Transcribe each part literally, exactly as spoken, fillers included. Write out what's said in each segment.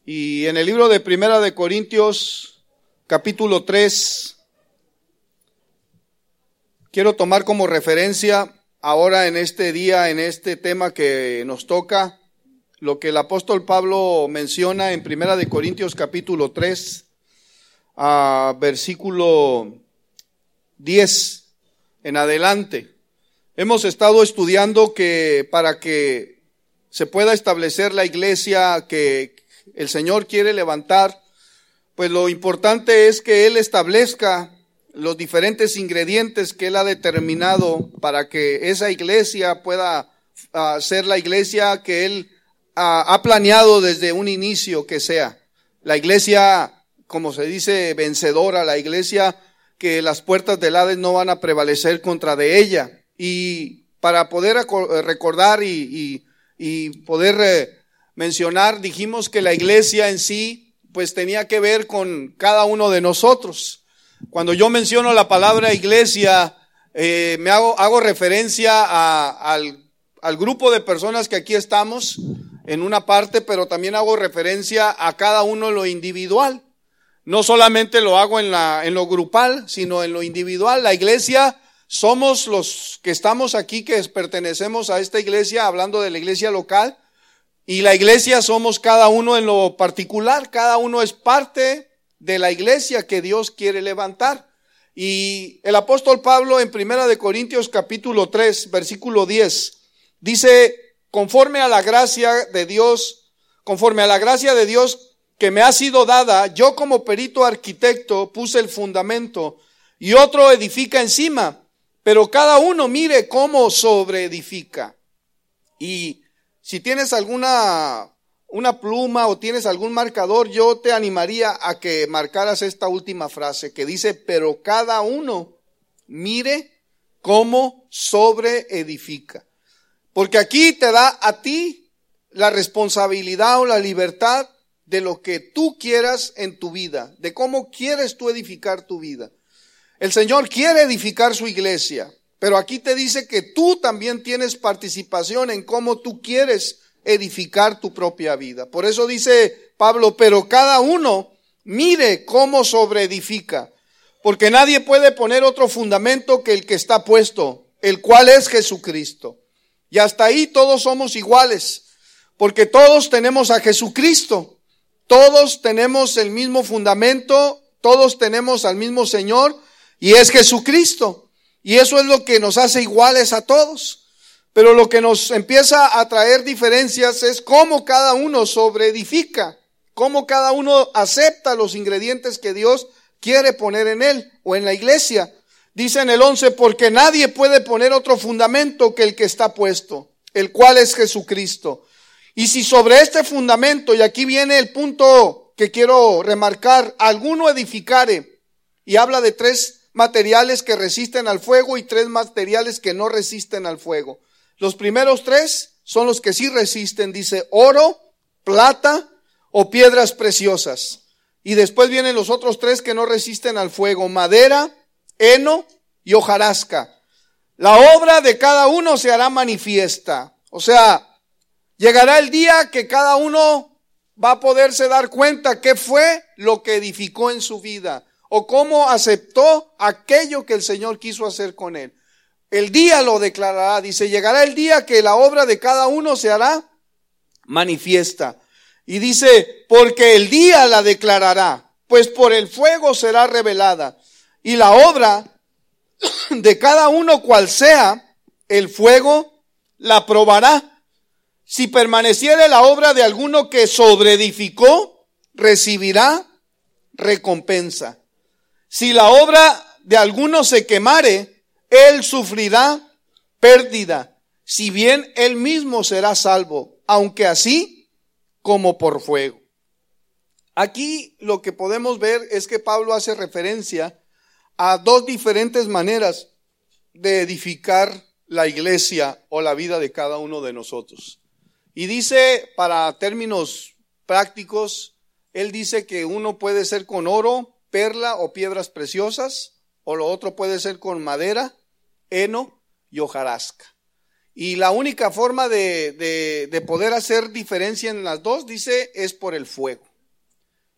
Y en el libro de Primera de Corintios, capítulo tres, quiero tomar como referencia ahora en este día, en este tema que nos toca, lo que el apóstol Pablo menciona en Primera de Corintios, capítulo tres, a versículo diez en adelante. Hemos estado estudiando que para que se pueda establecer la iglesia que el Señor quiere levantar, pues lo importante es que Él establezca los diferentes ingredientes que Él ha determinado para que esa iglesia pueda uh, ser la iglesia que Él uh, ha planeado desde un inicio que sea. La iglesia, como se dice, vencedora, la iglesia que las puertas del Hades no van a prevalecer contra de ella. Y para poder recordar y, y, y poder eh, mencionar, dijimos que la iglesia en sí, pues tenía que ver con cada uno de nosotros. Cuando yo menciono la palabra iglesia, eh, me hago, hago referencia a, al, al grupo de personas que aquí estamos en una parte, pero también hago referencia a cada uno en lo individual. No solamente lo hago en, la, en lo grupal, sino en lo individual. La iglesia somos los que estamos aquí, que pertenecemos a esta iglesia, hablando de la iglesia local. Y la iglesia somos cada uno en lo particular, cada uno es parte de la iglesia que Dios quiere levantar. Y el apóstol Pablo en Primera de Corintios capítulo tres, versículo diez, dice, conforme a la gracia de Dios, conforme a la gracia de Dios que me ha sido dada, yo como perito arquitecto puse el fundamento y otro edifica encima, pero cada uno mire cómo sobreedifica. Y si tienes alguna una pluma o tienes algún marcador, yo te animaría a que marcaras esta última frase que dice, pero cada uno mire cómo sobreedifica. Porque aquí te da a ti la responsabilidad o la libertad de lo que tú quieras en tu vida, de cómo quieres tú edificar tu vida. El Señor quiere edificar su iglesia, pero aquí te dice que tú también tienes participación en cómo tú quieres edificar tu propia vida. Por eso dice Pablo, pero cada uno mire cómo sobreedifica, porque nadie puede poner otro fundamento que el que está puesto, el cual es Jesucristo. Y hasta ahí todos somos iguales, porque todos tenemos a Jesucristo, todos tenemos el mismo fundamento, todos tenemos al mismo Señor, y es Jesucristo. Y eso es lo que nos hace iguales a todos. Pero lo que nos empieza a traer diferencias es cómo cada uno sobreedifica, cómo cada uno acepta los ingredientes que Dios quiere poner en él o en la iglesia. Dice en el once, porque nadie puede poner otro fundamento que el que está puesto, el cual es Jesucristo. Y si sobre este fundamento, y aquí viene el punto que quiero remarcar, alguno edificare, y habla de tres materiales que resisten al fuego y tres materiales que no resisten al fuego. Los primeros tres son los que sí resisten, dice oro, plata o piedras preciosas. Y después vienen los otros tres que no resisten al fuego, madera, heno y hojarasca. La obra de cada uno se hará manifiesta. O sea, llegará el día que cada uno va a poderse dar cuenta qué fue lo que edificó en su vida o cómo aceptó aquello que el Señor quiso hacer con él. El día lo declarará, dice, llegará el día que la obra de cada uno se hará manifiesta. Y dice, porque el día la declarará, pues por el fuego será revelada. Y la obra de cada uno cual sea, el fuego la probará. Si permaneciere la obra de alguno que sobreedificó, recibirá recompensa. Si la obra de alguno se quemare, él sufrirá pérdida, si bien él mismo será salvo, aunque así como por fuego. Aquí lo que podemos ver es que Pablo hace referencia a dos diferentes maneras de edificar la iglesia o la vida de cada uno de nosotros. Y dice, para términos prácticos, él dice que uno puede ser con oro, perla o piedras preciosas, o lo otro puede ser con madera, heno y hojarasca. Y la única forma de, de, de poder hacer diferencia en las dos, dice, es por el fuego.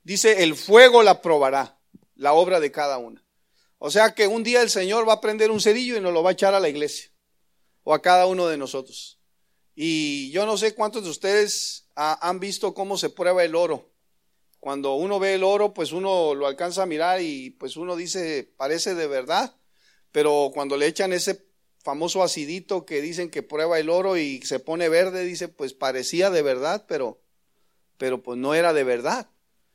dice, el fuego la probará, la obra de cada una. O sea que un día el Señor va a prender un cerillo y nos lo va a echar a la iglesia o a cada uno de nosotros. Y yo no sé cuántos de ustedes ha, han visto cómo se prueba el oro. Cuando uno ve el oro, pues uno lo alcanza a mirar y pues uno dice, parece de verdad, pero cuando le echan ese famoso acidito que dicen que prueba el oro y se pone verde, dice, pues parecía de verdad, pero, pero pues no era de verdad.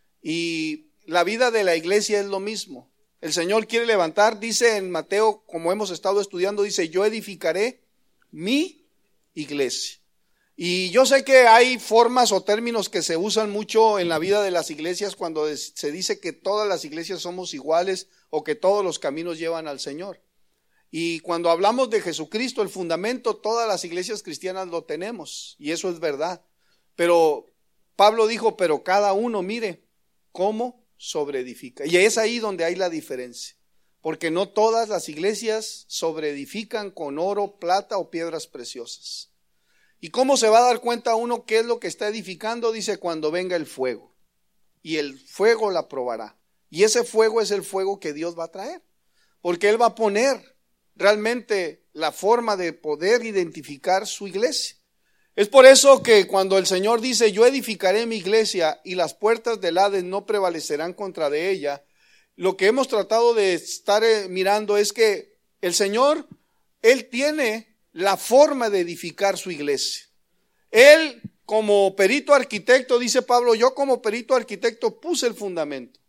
Y la vida de la iglesia es lo mismo. El Señor quiere levantar, dice en Mateo, como hemos estado estudiando, dice, yo edificaré mi iglesia. Y yo sé que hay formas o términos que se usan mucho en la vida de las iglesias cuando se dice que todas las iglesias somos iguales o que todos los caminos llevan al Señor. Y cuando hablamos de Jesucristo, el fundamento, todas las iglesias cristianas lo tenemos, y eso es verdad. Pero Pablo dijo, pero cada uno mire cómo sobreedifica. Y es ahí donde hay la diferencia, porque no todas las iglesias sobreedifican con oro, plata o piedras preciosas. ¿Y cómo se va a dar cuenta uno qué es lo que está edificando? Dice, cuando venga el fuego, y el fuego la probará. Y ese fuego es el fuego que Dios va a traer, porque Él va a poner realmente la forma de poder identificar su iglesia. Es por eso que cuando el Señor dice, yo edificaré mi iglesia y las puertas del Hades no prevalecerán contra de ella, lo que hemos tratado de estar mirando es que el Señor, Él tiene la forma de edificar su iglesia. Él, como perito arquitecto, dice Pablo, yo como perito arquitecto puse el fundamento,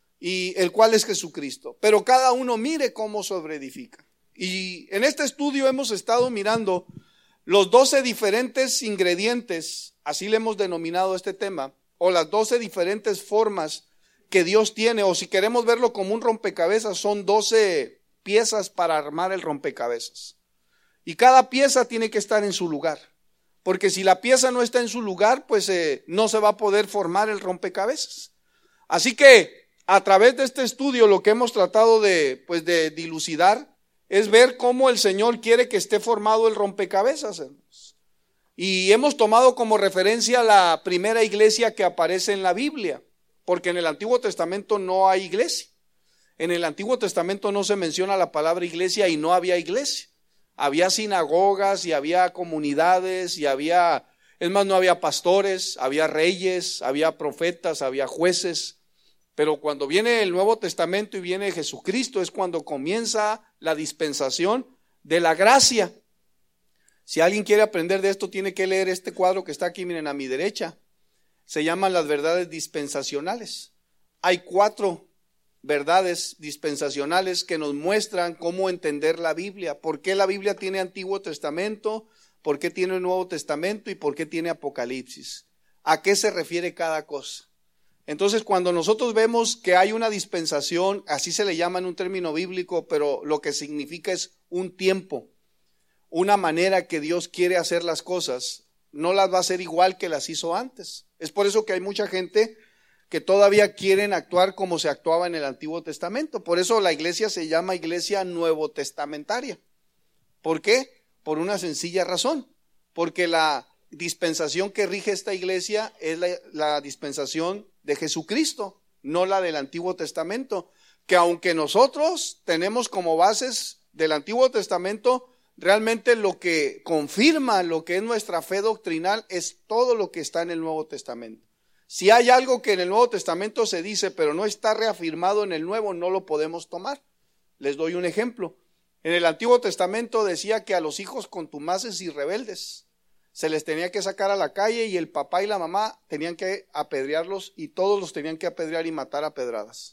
y el cual es Jesucristo. Pero cada uno mire cómo sobreedifica. Y en este estudio hemos estado mirando los doce diferentes ingredientes, así le hemos denominado este tema, o las doce diferentes formas que Dios tiene, o si queremos verlo como un rompecabezas, son doce piezas para armar el rompecabezas. Y cada pieza tiene que estar en su lugar, porque si la pieza no está en su lugar, pues eh, no se va a poder formar el rompecabezas. Así que a través de este estudio lo que hemos tratado de, pues de dilucidar es ver cómo el Señor quiere que esté formado el rompecabezas, hermanos. Y hemos tomado como referencia la primera iglesia que aparece en la Biblia, porque en el Antiguo Testamento no hay iglesia. En el Antiguo Testamento no se menciona la palabra iglesia y no había iglesia. Había sinagogas y había comunidades y había, es más, no había pastores, había reyes, había profetas, había jueces. Pero cuando viene el Nuevo Testamento y viene Jesucristo es cuando comienza la dispensación de la gracia. Si alguien quiere aprender de esto, tiene que leer este cuadro que está aquí, miren, a mi derecha. Se llaman las verdades dispensacionales. Hay cuatro verdades dispensacionales que nos muestran cómo entender la Biblia. ¿Por qué la Biblia tiene Antiguo Testamento? ¿Por qué tiene Nuevo Testamento? ¿Y por qué tiene Apocalipsis? ¿A qué se refiere cada cosa? Entonces, cuando nosotros vemos que hay una dispensación, así se le llama en un término bíblico, pero lo que significa es un tiempo, una manera que Dios quiere hacer las cosas, no las va a hacer igual que las hizo antes. Es por eso que hay mucha gente que todavía quieren actuar como se actuaba en el Antiguo Testamento. Por eso la iglesia se llama iglesia nuevo testamentaria. ¿Por qué? Por una sencilla razón, porque la dispensación que rige esta iglesia es la, la dispensación de Jesucristo, no la del Antiguo Testamento, que aunque nosotros tenemos como bases del Antiguo Testamento, realmente lo que confirma lo que es nuestra fe doctrinal es todo lo que está en el Nuevo Testamento. Si hay algo que en el Nuevo Testamento se dice, pero no está reafirmado en el Nuevo, no lo podemos tomar. Les doy un ejemplo. En el Antiguo Testamento decía que a los hijos contumaces y rebeldes se les tenía que sacar a la calle y el papá y la mamá tenían que apedrearlos y todos los tenían que apedrear y matar a pedradas.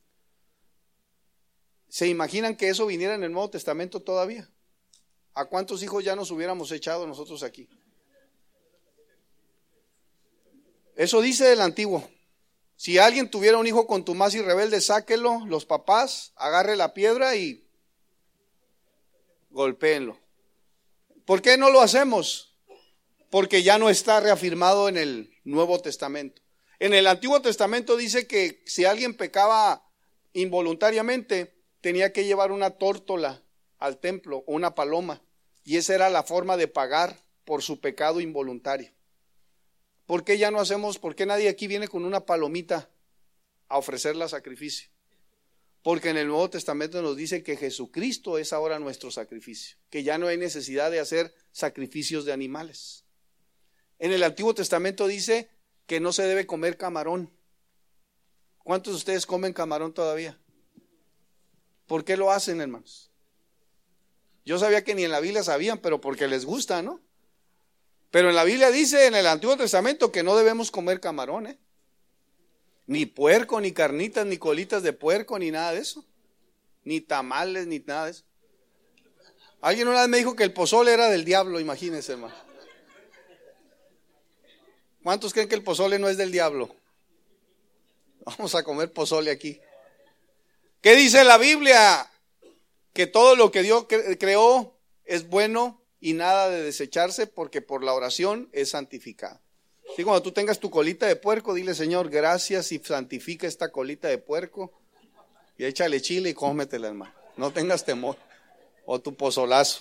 ¿Se imaginan que eso viniera en el Nuevo Testamento todavía? ¿A cuántos hijos ya nos hubiéramos echado nosotros aquí? Eso dice del Antiguo. Si alguien tuviera un hijo contumaz y rebelde, sáquelo, los papás, agarre la piedra y golpéenlo. ¿Por qué no lo hacemos? Porque ya no está reafirmado en el Nuevo Testamento. En el Antiguo Testamento dice que si alguien pecaba involuntariamente, tenía que llevar una tórtola al templo o una paloma, y esa era la forma de pagar por su pecado involuntario. ¿Por qué ya no hacemos, por qué nadie aquí viene con una palomita a ofrecerla a sacrificio. Porque en el Nuevo Testamento nos dice que Jesucristo es ahora nuestro sacrificio, que ya no hay necesidad de hacer sacrificios de animales. En el Antiguo Testamento dice que no se debe comer camarón. ¿Cuántos de ustedes comen camarón todavía? ¿Por qué lo hacen, hermanos? Yo sabía que ni en la Biblia sabían, pero porque les gusta, ¿no? Pero en la Biblia dice en el Antiguo Testamento que no debemos comer camarón, ¿eh? Ni puerco, ni carnitas, ni colitas de puerco, ni nada de eso. Ni tamales, ni nada de eso. Alguien una vez me dijo que el pozole era del diablo, imagínense, hermano. ¿Cuántos creen que el pozole no es del diablo? Vamos a comer pozole aquí. ¿Qué dice la Biblia? Que todo lo que Dios creó es bueno y nada de desecharse, porque por la oración es santificado. Así cuando tú tengas tu colita de puerco, dile: Señor, gracias, y santifica esta colita de puerco y échale chile y cómetela, hermano. No tengas temor. O tu pozolazo.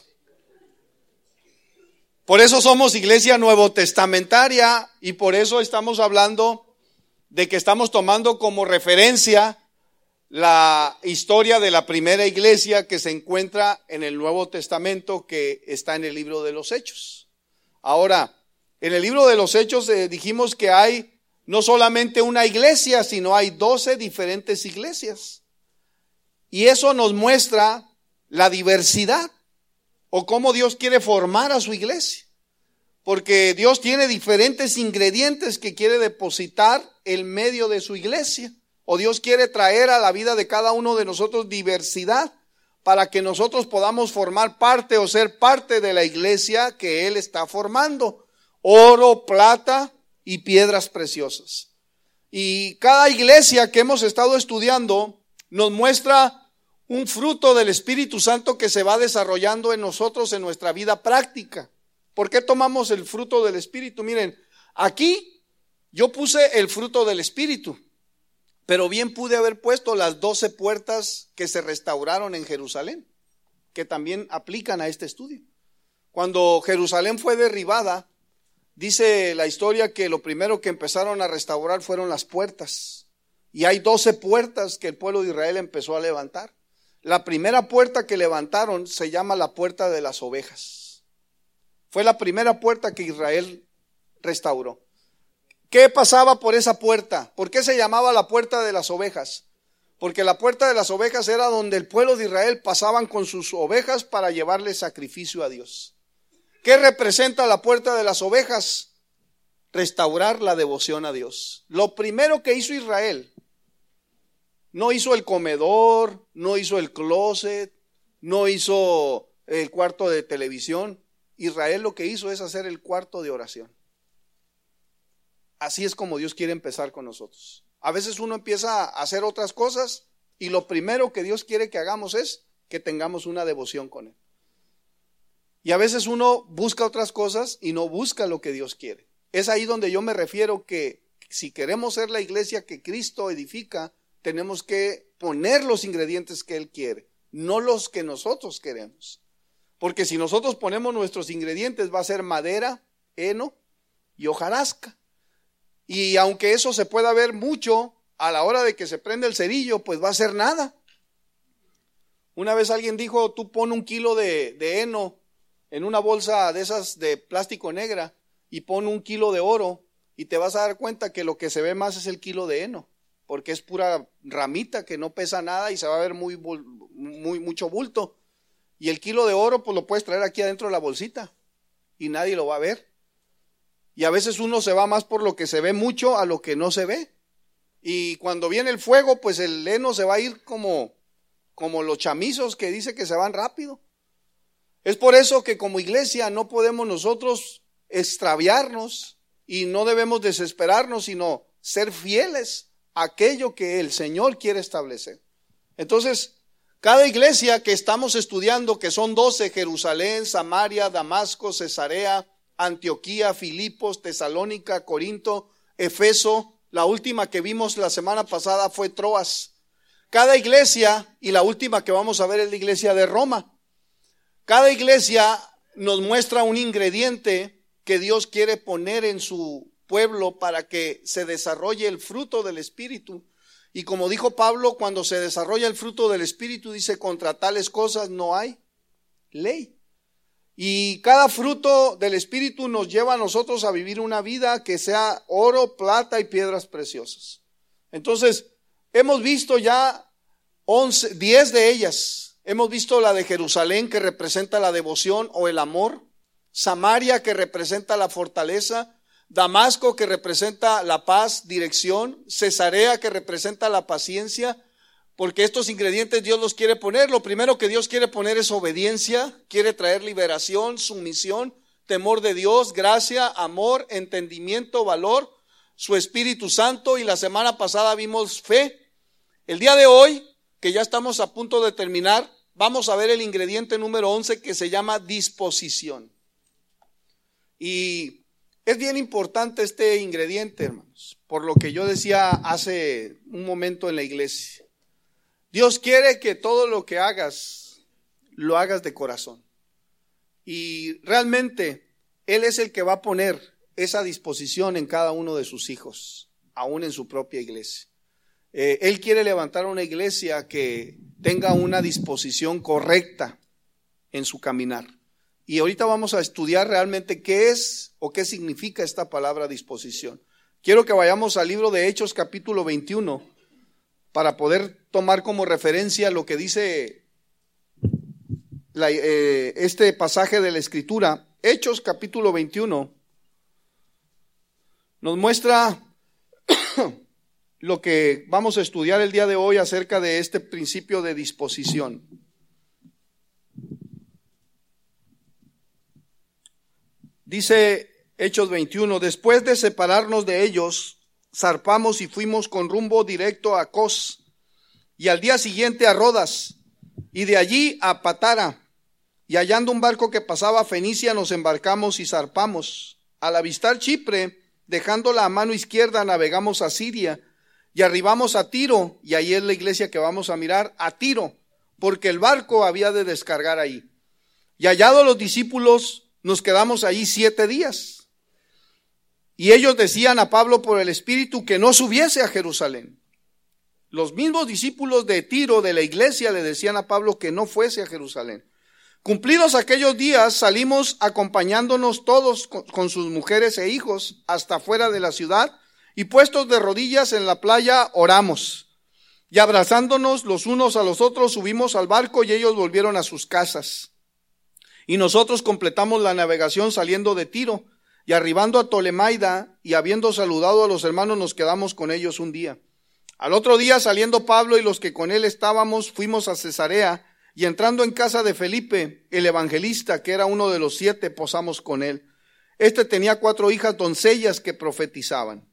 Por eso somos iglesia nuevo testamentaria, y por eso estamos hablando de que estamos tomando como referencia la historia de la primera iglesia que se encuentra en el Nuevo Testamento, que está en el libro de los Hechos. Ahora, en el libro de los Hechos eh, dijimos que hay no solamente una iglesia, sino hay doce diferentes iglesias. Y eso nos muestra la diversidad, o cómo Dios quiere formar a su iglesia. Porque Dios tiene diferentes ingredientes que quiere depositar en medio de su iglesia. O Dios quiere traer a la vida de cada uno de nosotros diversidad, para que nosotros podamos formar parte o ser parte de la iglesia que Él está formando. Oro, plata y piedras preciosas. Y cada iglesia que hemos estado estudiando nos muestra un fruto del Espíritu Santo que se va desarrollando en nosotros en nuestra vida práctica. ¿Por qué tomamos el fruto del Espíritu? Miren, aquí yo puse el fruto del Espíritu, pero bien pude haber puesto las doce puertas que se restauraron en Jerusalén, que también aplican a este estudio. Cuando Jerusalén fue derribada, dice la historia que lo primero que empezaron a restaurar fueron las puertas. Y hay doce puertas que el pueblo de Israel empezó a levantar. La primera puerta que levantaron se llama la puerta de las ovejas. Fue la primera puerta que Israel restauró. ¿Qué pasaba por esa puerta? ¿Por qué se llamaba la puerta de las ovejas? Porque la puerta de las ovejas era donde el pueblo de Israel pasaban con sus ovejas para llevarle sacrificio a Dios. ¿Qué representa la puerta de las ovejas? Restaurar la devoción a Dios. Lo primero que hizo Israel, no hizo el comedor, no hizo el closet, no hizo el cuarto de televisión. Israel lo que hizo es hacer el cuarto de oración. Así es como Dios quiere empezar con nosotros. A veces uno empieza a hacer otras cosas y lo primero que Dios quiere que hagamos es que tengamos una devoción con Él. Y a veces uno busca otras cosas y no busca lo que Dios quiere. Es ahí donde yo me refiero que si queremos ser la iglesia que Cristo edifica, tenemos que poner los ingredientes que Él quiere, no los que nosotros queremos. Porque si nosotros ponemos nuestros ingredientes, va a ser madera, heno y hojarasca. Y aunque eso se pueda ver mucho, a la hora de que se prende el cerillo, pues va a ser nada. Una vez alguien dijo: tú pon un kilo de, de heno en una bolsa de esas de plástico negra y pon un kilo de oro, y te vas a dar cuenta que lo que se ve más es el kilo de heno, porque es pura ramita que no pesa nada y se va a ver muy, muy mucho bulto. Y el kilo de oro pues lo puedes traer aquí adentro de la bolsita y nadie lo va a ver. Y a veces uno se va más por lo que se ve mucho a lo que no se ve. Y cuando viene el fuego, pues el heno se va a ir como, como los chamizos que dice que se van rápido. Es por eso que como iglesia no podemos nosotros extraviarnos y no debemos desesperarnos, sino ser fieles a aquello que el Señor quiere establecer. Entonces, cada iglesia que estamos estudiando, que son doce, Jerusalén, Samaria, Damasco, Cesarea, Antioquía, Filipos, Tesalónica, Corinto, Efeso, la última que vimos la semana pasada fue Troas. Cada iglesia, y la última que vamos a ver es la iglesia de Roma. Cada iglesia nos muestra un ingrediente que Dios quiere poner en su pueblo para que se desarrolle el fruto del Espíritu. Y como dijo Pablo, cuando se desarrolla el fruto del Espíritu, dice, contra tales cosas no hay ley. Y cada fruto del Espíritu nos lleva a nosotros a vivir una vida que sea oro, plata y piedras preciosas. Entonces, hemos visto ya once, diez de ellas. Hemos visto la de Jerusalén, que representa la devoción o el amor. Samaria, que representa la fortaleza. Damasco, que representa la paz, dirección. Cesarea, que representa la paciencia. Porque estos ingredientes Dios los quiere poner. Lo primero que Dios quiere poner es obediencia. Quiere traer liberación, sumisión, temor de Dios, gracia, amor, entendimiento, valor, su Espíritu Santo. Y la semana pasada vimos fe. El día de hoy, que ya estamos a punto de terminar, vamos a ver el ingrediente número once, que se llama disposición. Y es bien importante este ingrediente, hermanos, por lo que yo decía hace un momento en la iglesia. Dios quiere que todo lo que hagas, lo hagas de corazón. Y realmente Él es el que va a poner esa disposición en cada uno de sus hijos, aún en su propia iglesia. Eh, Él quiere levantar una iglesia que tenga una disposición correcta en su caminar. Y ahorita vamos a estudiar realmente qué es o qué significa esta palabra disposición. Quiero que vayamos al libro de Hechos capítulo veintiuno para poder tomar como referencia lo que dice la, eh, este pasaje de la Escritura. Hechos capítulo veintiuno nos muestra lo que vamos a estudiar el día de hoy acerca de este principio de disposición. Dice Hechos veintiuno, después de separarnos de ellos, zarpamos y fuimos con rumbo directo a Cos, y al día siguiente a Rodas, y de allí a Patara, y hallando un barco que pasaba a Fenicia, nos embarcamos y zarpamos. Al avistar Chipre, dejándola a mano izquierda, navegamos a Siria, y arribamos a Tiro, y ahí es la iglesia que vamos a mirar, a Tiro, porque el barco había de descargar ahí. Y hallados los discípulos, nos quedamos ahí siete días. Y ellos decían a Pablo por el Espíritu que no subiese a Jerusalén. Los mismos discípulos de Tiro, de la iglesia, le decían a Pablo que no fuese a Jerusalén. Cumplidos aquellos días, salimos acompañándonos todos con, con sus mujeres e hijos hasta fuera de la ciudad, y puestos de rodillas en la playa oramos. Y abrazándonos los unos a los otros, subimos al barco y ellos volvieron a sus casas. Y nosotros completamos la navegación saliendo de Tiro, y arribando a Tolemaida, y habiendo saludado a los hermanos, nos quedamos con ellos un día. Al otro día, saliendo Pablo y los que con él estábamos, fuimos a Cesarea, y entrando en casa de Felipe, el evangelista, que era uno de los siete, posamos con él. Este tenía cuatro hijas doncellas que profetizaban.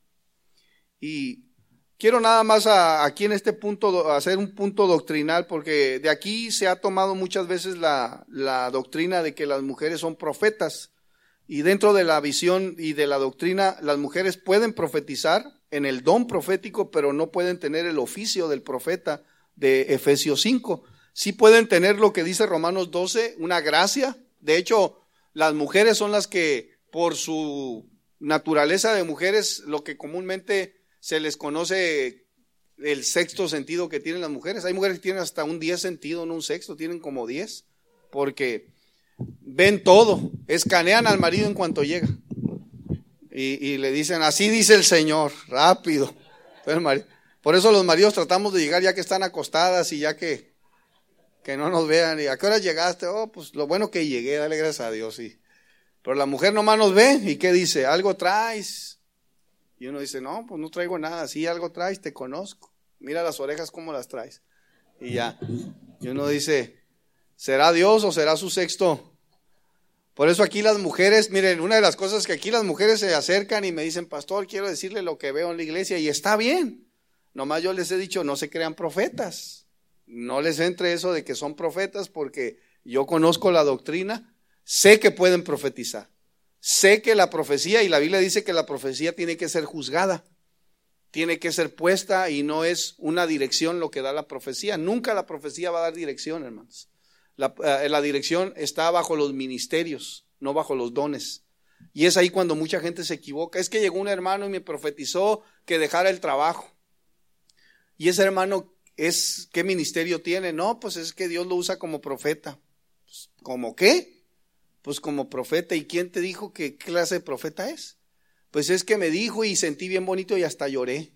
Y quiero nada más a, aquí en este punto hacer un punto doctrinal, porque de aquí se ha tomado muchas veces la, la doctrina de que las mujeres son profetas. Y dentro de la visión y de la doctrina, las mujeres pueden profetizar en el don profético, pero no pueden tener el oficio del profeta de Efesios cinco. Sí pueden tener lo que dice Romanos doce, una gracia. De hecho, las mujeres son las que, por su naturaleza de mujeres, lo que comúnmente se les conoce el sexto sentido que tienen las mujeres. Hay mujeres que tienen hasta un diez sentido, no un sexto, tienen como diez, porque ven todo, escanean al marido en cuanto llega. Y, y le dicen, así dice el Señor, rápido. Por eso los maridos tratamos de llegar ya que están acostadas y ya que, que no nos vean. ¿Y a qué hora llegaste? Oh, pues lo bueno que llegué, dale gracias a Dios. Sí. Pero la mujer nomás nos ve y ¿qué dice? ¿Algo traes? Y uno dice, no, pues no traigo nada. Sí, algo traes, te conozco. Mira las orejas cómo las traes. Y ya. Y uno dice, ¿será Dios o será su sexto? Por eso aquí las mujeres, miren, una de las cosas que aquí las mujeres se acercan y me dicen, pastor, quiero decirle lo que veo en la iglesia, y está bien. Nomás yo les he dicho, no se crean profetas. No les entre eso de que son profetas, porque yo conozco la doctrina, sé que pueden profetizar. Sé que la profecía, y la Biblia dice que la profecía tiene que ser juzgada, tiene que ser puesta, y no es una dirección lo que da la profecía. Nunca la profecía va a dar dirección, hermanos. La, eh, la dirección está bajo los ministerios, no bajo los dones. Y es ahí cuando mucha gente se equivoca. Es que llegó un hermano y me profetizó que dejara el trabajo. Y ese hermano, es ¿qué ministerio tiene? No, pues es que Dios lo usa como profeta. Pues, ¿cómo qué? Pues como profeta. ¿Y quién te dijo que qué clase de profeta es? Pues es que me dijo y sentí bien bonito y hasta lloré.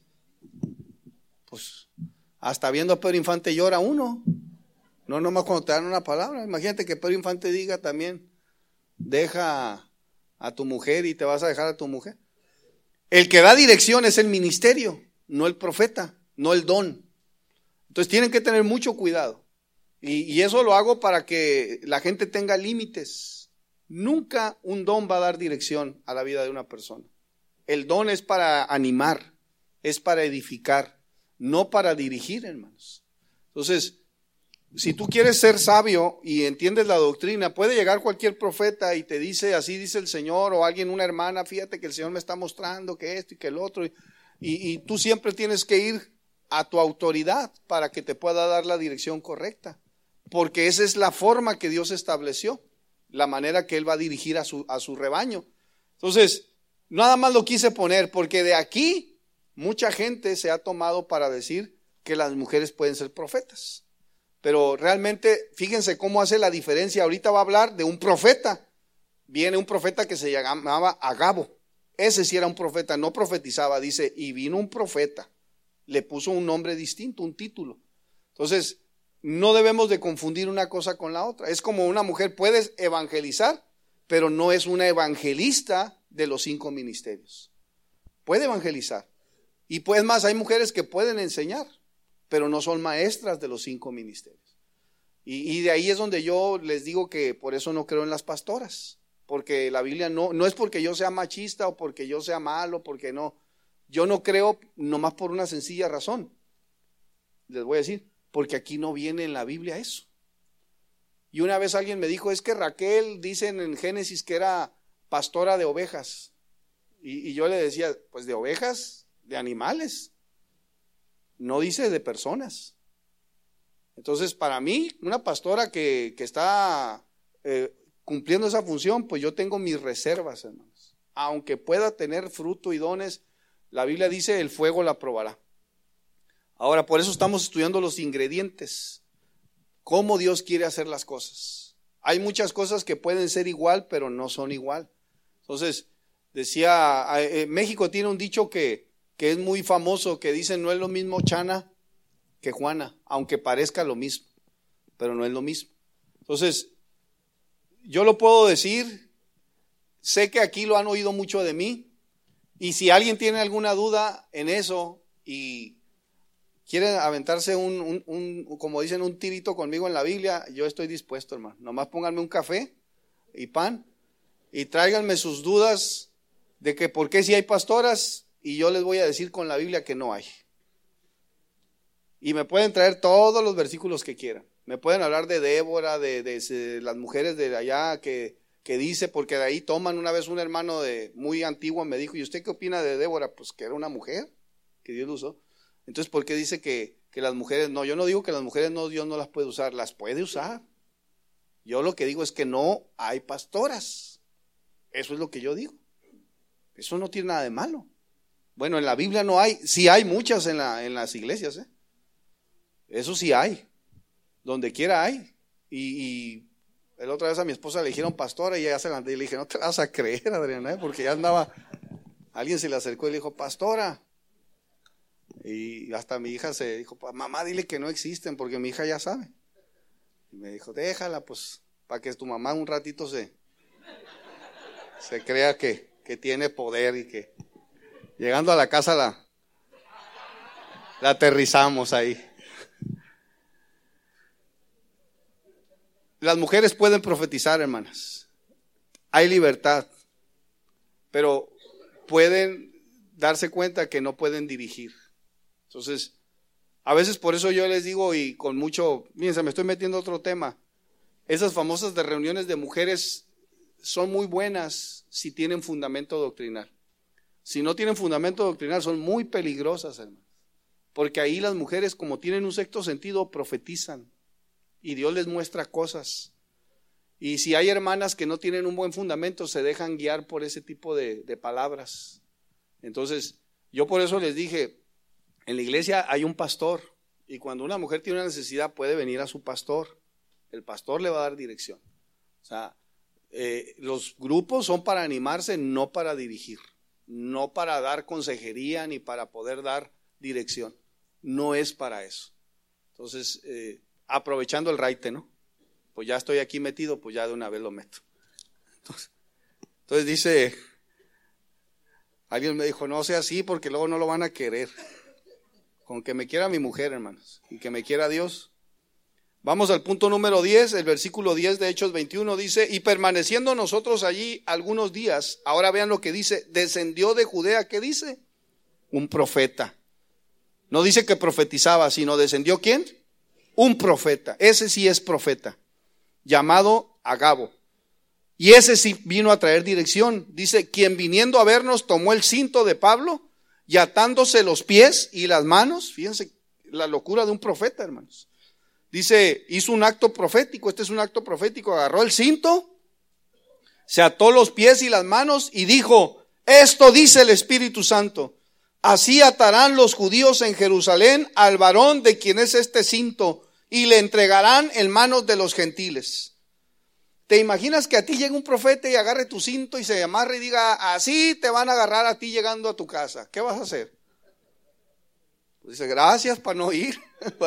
Pues hasta viendo a Pedro Infante llora uno. No nomás cuando te dan una palabra. Imagínate que Pedro Infante diga también, deja a tu mujer y te vas a dejar a tu mujer. El que da dirección es el ministerio, no el profeta, no el don. Entonces tienen que tener mucho cuidado. Y, y eso lo hago para que la gente tenga límites. Nunca un don va a dar dirección a la vida de una persona. El don es para animar, es para edificar, no para dirigir, hermanos. Entonces, si tú quieres ser sabio y entiendes la doctrina, puede llegar cualquier profeta y te dice, así dice el Señor, o alguien, una hermana, fíjate que el Señor me está mostrando que esto y que el otro, y, y, y tú siempre tienes que ir a tu autoridad para que te pueda dar la dirección correcta, porque esa es la forma que Dios estableció, la manera que Él va a dirigir a su, a su rebaño. Entonces, nada más lo quise poner, porque de aquí mucha gente se ha tomado para decir que las mujeres pueden ser profetas. Pero realmente, fíjense cómo hace la diferencia. Ahorita va a hablar de un profeta. Viene un profeta que se llamaba Agabo. Ese sí era un profeta, no profetizaba. Dice, y vino un profeta. Le puso un nombre distinto, un título. Entonces, no debemos de confundir una cosa con la otra. Es como una mujer puede evangelizar, pero no es una evangelista de los cinco ministerios. Puede evangelizar. Y pues más, hay mujeres que pueden enseñar, pero no son maestras de los cinco ministerios. Y, y de ahí es donde yo les digo que por eso no creo en las pastoras, porque la Biblia no, no es porque yo sea machista o porque yo sea malo, porque no, yo no creo nomás por una sencilla razón. Les voy a decir, porque aquí no viene en la Biblia eso. Y una vez alguien me dijo, es que Raquel, dicen en Génesis que era pastora de ovejas. Y, y yo le decía, pues de ovejas, de animales. No dice de personas. Entonces, para mí, una pastora que, que está eh, cumpliendo esa función, pues yo tengo mis reservas, hermanos. Aunque pueda tener fruto y dones, la Biblia dice, el fuego la probará. Ahora, por eso estamos estudiando los ingredientes, cómo Dios quiere hacer las cosas. Hay muchas cosas que pueden ser igual, pero no son igual. Entonces, decía, eh, México tiene un dicho que que es muy famoso, que dicen no es lo mismo Chana que Juana, aunque parezca lo mismo, pero no es lo mismo. Entonces, yo lo puedo decir, sé que aquí lo han oído mucho de mí, y si alguien tiene alguna duda en eso y quiere aventarse un, un, un, como dicen, un tirito conmigo en la Biblia, yo estoy dispuesto, hermano. Nomás pónganme un café y pan y tráiganme sus dudas de que por qué si hay pastoras. Y yo les voy a decir con la Biblia que no hay. Y me pueden traer todos los versículos que quieran. Me pueden hablar de Débora, de, de, de las mujeres de allá que, que dice, porque de ahí toman. Una vez un hermano de muy antiguo me dijo, ¿y usted qué opina de Débora? Pues que era una mujer, que Dios lo usó. Entonces, ¿por qué dice que, que las mujeres no? Yo no digo que las mujeres no, Dios no las puede usar, las puede usar. Yo lo que digo es que no hay pastoras. Eso es lo que yo digo. Eso no tiene nada de malo. Bueno, en la Biblia no hay, sí hay muchas en, la, en las iglesias, ¿eh? Eso sí hay, donde quiera hay. Y, y la otra vez a mi esposa le dijeron pastora y ella se la y le dije, no te la vas a creer, Adriana, ¿eh? Porque ya andaba, alguien se le acercó y le dijo, pastora. Y hasta mi hija se dijo, mamá, dile que no existen, porque mi hija ya sabe. Y me dijo, déjala, pues, para que tu mamá un ratito se, se crea que, que tiene poder y que... Llegando a la casa la, la aterrizamos ahí. Las mujeres pueden profetizar, hermanas. Hay libertad, pero pueden darse cuenta que no pueden dirigir. Entonces, a veces por eso yo les digo y con mucho, fíjense, me estoy metiendo a otro tema. Esas famosas de reuniones de mujeres son muy buenas si tienen fundamento doctrinal. Si no tienen fundamento doctrinal, son muy peligrosas, hermanos. Porque ahí las mujeres, como tienen un sexto sentido, profetizan. Y Dios les muestra cosas. Y si hay hermanas que no tienen un buen fundamento, se dejan guiar por ese tipo de, de palabras. Entonces, yo por eso les dije, En la iglesia hay un pastor y cuando una mujer tiene una necesidad puede venir a su pastor. El pastor le va a dar dirección. O sea, eh, los grupos son para animarse, no para dirigir, no para dar consejería ni para poder dar dirección. No es para eso. Entonces, eh, aprovechando el raite, ¿no? Pues ya estoy aquí metido, pues ya de una vez lo meto. Entonces, entonces dice, alguien me dijo, no sea así porque luego no lo van a querer. Con que me quiera mi mujer, hermanos, y que me quiera Dios. Vamos al punto número diez, el versículo diez de Hechos veintiuno dice, y permaneciendo nosotros allí algunos días, ahora vean lo que dice, descendió de Judea, ¿qué dice? Un profeta. No dice que profetizaba, sino descendió ¿quién? Un profeta, ese sí es profeta, llamado Agabo. Y ese sí vino a traer dirección. Dice, quien viniendo a vernos tomó el cinto de Pablo y atándose los pies y las manos, fíjense la locura de un profeta, hermanos. Dice, hizo un acto profético, este es un acto profético, agarró el cinto, se ató los pies y las manos y dijo, esto dice el Espíritu Santo, así atarán los judíos en Jerusalén al varón de quien es este cinto y le entregarán en manos de los gentiles. ¿Te imaginas que a ti llegue un profeta y agarre tu cinto y se amarre y diga, así te van a agarrar a ti llegando a tu casa? ¿Qué vas a hacer? Pues dice, gracias para no ir.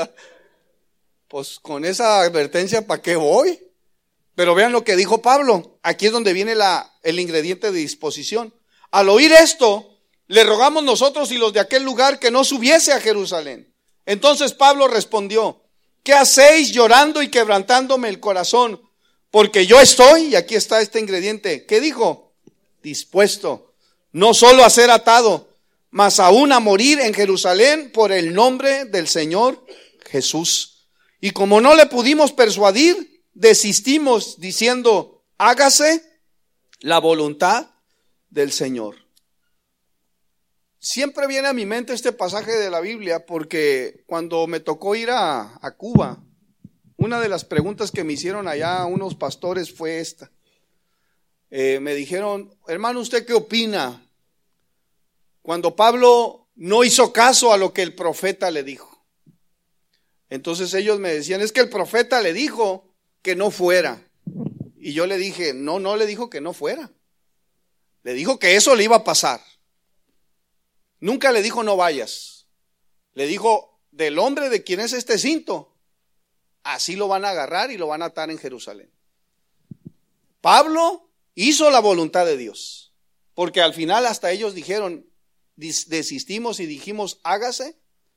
Pues con esa advertencia, ¿para qué voy? Pero vean lo que dijo Pablo. Aquí es donde viene la, el ingrediente de disposición. Al oír esto, le rogamos nosotros y los de aquel lugar que no subiese a Jerusalén. Entonces Pablo respondió, ¿qué hacéis llorando y quebrantándome el corazón? Porque yo estoy, y aquí está este ingrediente, ¿qué dijo? Dispuesto, no solo a ser atado, mas aún a morir en Jerusalén por el nombre del Señor Jesús. Y como no le pudimos persuadir, desistimos diciendo, hágase la voluntad del Señor. Siempre viene a mi mente este pasaje de la Biblia porque cuando me tocó ir a, a Cuba, una de las preguntas que me hicieron allá unos pastores fue esta. Eh, me dijeron, hermano, ¿usted qué opina? Cuando Pablo no hizo caso a lo que el profeta le dijo. Entonces ellos me decían, es que el profeta le dijo que no fuera. Y yo le dije, no, no le dijo que no fuera. Le dijo que eso le iba a pasar. Nunca le dijo no vayas. Le dijo, del hombre de quien es este cinto, así lo van a agarrar y lo van a atar en Jerusalén. Pablo hizo la voluntad de Dios, porque al final hasta ellos dijeron, desistimos y dijimos, hágase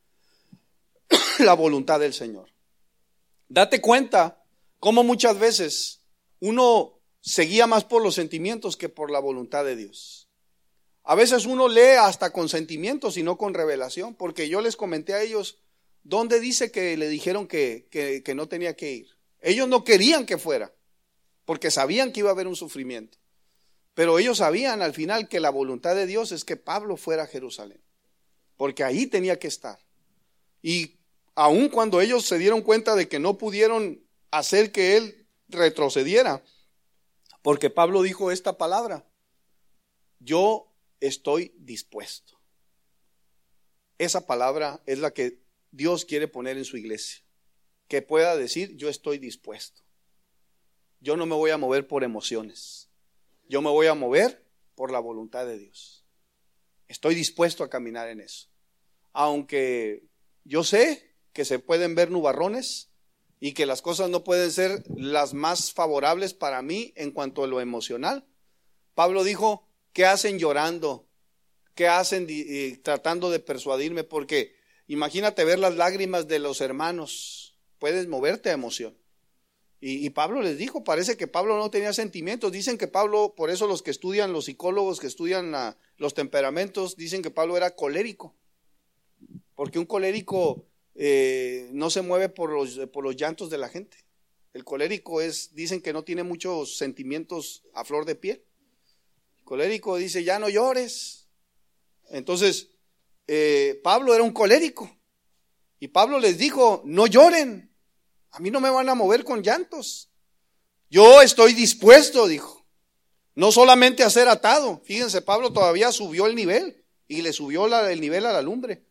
la voluntad del Señor. Date cuenta cómo muchas veces uno se guía más por los sentimientos que por la voluntad de Dios. A veces uno lee hasta con sentimientos y no con revelación, porque yo les comenté a ellos, ¿dónde dice que le dijeron que, que, que no tenía que ir? Ellos no querían que fuera, porque sabían que iba a haber un sufrimiento. Pero ellos sabían al final que la voluntad de Dios es que Pablo fuera a Jerusalén, porque ahí tenía que estar. Y aun cuando ellos se dieron cuenta de que no pudieron hacer que él retrocediera, porque Pablo dijo esta palabra, yo estoy dispuesto. Esa palabra es la que Dios quiere poner en su iglesia, que pueda decir, yo estoy dispuesto. Yo no me voy a mover por emociones, yo me voy a mover por la voluntad de Dios. Estoy dispuesto a caminar en eso. Aunque yo sé que se pueden ver nubarrones y que las cosas no pueden ser las más favorables para mí en cuanto a lo emocional. Pablo dijo, ¿qué hacen llorando? ¿Qué hacen eh, tratando de persuadirme? Porque imagínate ver las lágrimas de los hermanos, puedes moverte a emoción. Y, y Pablo les dijo, parece que Pablo no tenía sentimientos. Dicen que Pablo, por eso los que estudian, los psicólogos que estudian la, los temperamentos, dicen que Pablo era colérico. Porque un colérico eh, no se mueve por los, por los llantos de la gente. El colérico es, dicen que no tiene muchos sentimientos a flor de piel. El colérico dice, ya no llores. Entonces, eh, Pablo era un colérico. Y Pablo les dijo, no lloren. A mí no me van a mover con llantos. Yo estoy dispuesto, dijo. No solamente a ser atado. Fíjense, Pablo todavía subió el nivel y le subió la, el nivel a la lumbre.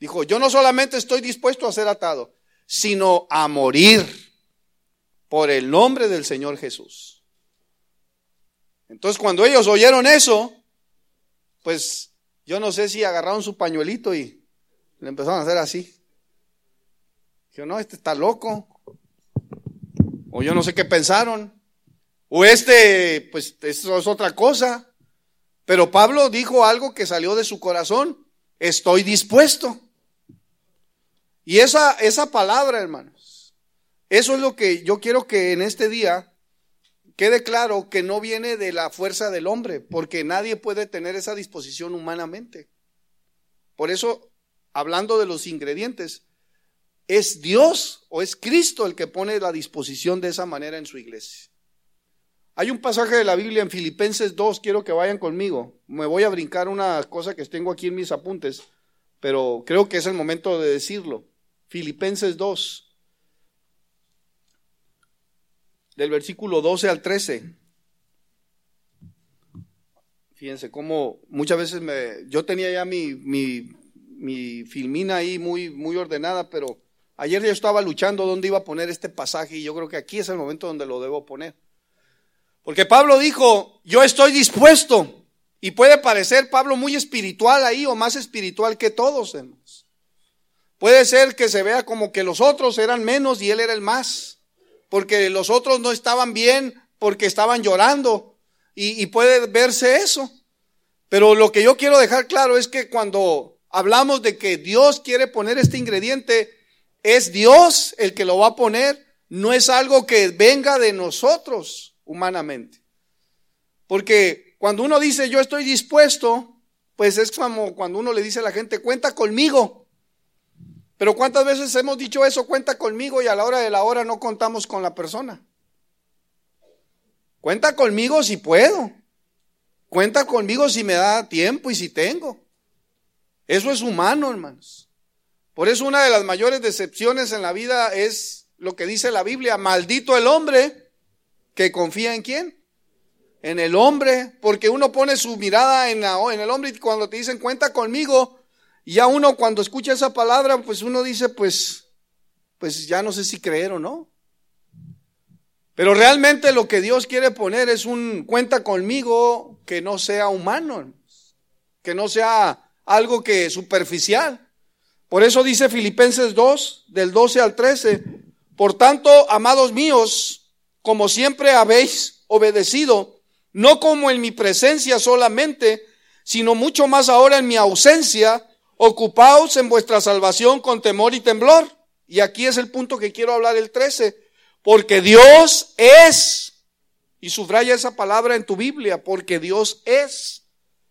Dijo, yo no solamente estoy dispuesto a ser atado, sino a morir por el nombre del Señor Jesús. Entonces cuando ellos oyeron eso, pues yo no sé si agarraron su pañuelito y le empezaron a hacer así. Dijo, no, este está loco. O yo no sé qué pensaron. O este, pues eso es otra cosa. Pero Pablo dijo algo que salió de su corazón. Estoy dispuesto. Y esa, esa palabra, hermanos, eso es lo que yo quiero que en este día quede claro, que no viene de la fuerza del hombre, porque nadie puede tener esa disposición humanamente. Por eso, hablando de los ingredientes, es Dios o es Cristo el que pone la disposición de esa manera en su iglesia. Hay un pasaje de la Biblia en Filipenses dos, quiero que vayan conmigo. Me voy a brincar una cosa que tengo aquí en mis apuntes, pero creo que es el momento de decirlo. Filipenses dos, del versículo doce al trece. Fíjense cómo muchas veces me, yo tenía ya mi, mi, mi filmina ahí muy, muy ordenada, pero ayer yo estaba luchando dónde iba a poner este pasaje y yo creo que aquí es el momento donde lo debo poner. Porque Pablo dijo, yo estoy dispuesto, y puede parecer Pablo muy espiritual ahí o más espiritual que todos, hermanos. Puede ser que se vea como que los otros eran menos y él era el más, porque los otros no estaban bien porque estaban llorando y, y puede verse eso. Pero lo que yo quiero dejar claro es que cuando hablamos de que Dios quiere poner este ingrediente, es Dios el que lo va a poner, no es algo que venga de nosotros humanamente. Porque cuando uno dice yo estoy dispuesto, pues es como cuando uno le dice a la gente cuenta conmigo. Pero ¿cuántas veces hemos dicho eso, cuenta conmigo, y a la hora de la hora no contamos con la persona? Cuenta conmigo si puedo, cuenta conmigo si me da tiempo y si tengo. Eso es humano, hermanos. Por eso una de las mayores decepciones en la vida es lo que dice la Biblia: maldito el hombre que confía en ¿quién? En el hombre, porque uno pone su mirada en, la, en el hombre, y cuando te dicen cuenta conmigo, y ya uno cuando escucha esa palabra, pues uno dice pues, pues ya no sé si creer o no. Pero realmente lo que Dios quiere poner es un cuenta conmigo que no sea humano, que no sea algo que superficial. Por eso dice Filipenses dos, del doce al trece, por tanto, amados míos, como siempre habéis obedecido, no como en mi presencia solamente, sino mucho más ahora en mi ausencia, ocupaos en vuestra salvación con temor y temblor. Y aquí es el punto que quiero hablar, el trece, porque Dios es, y subraya esa palabra en tu Biblia, porque Dios es.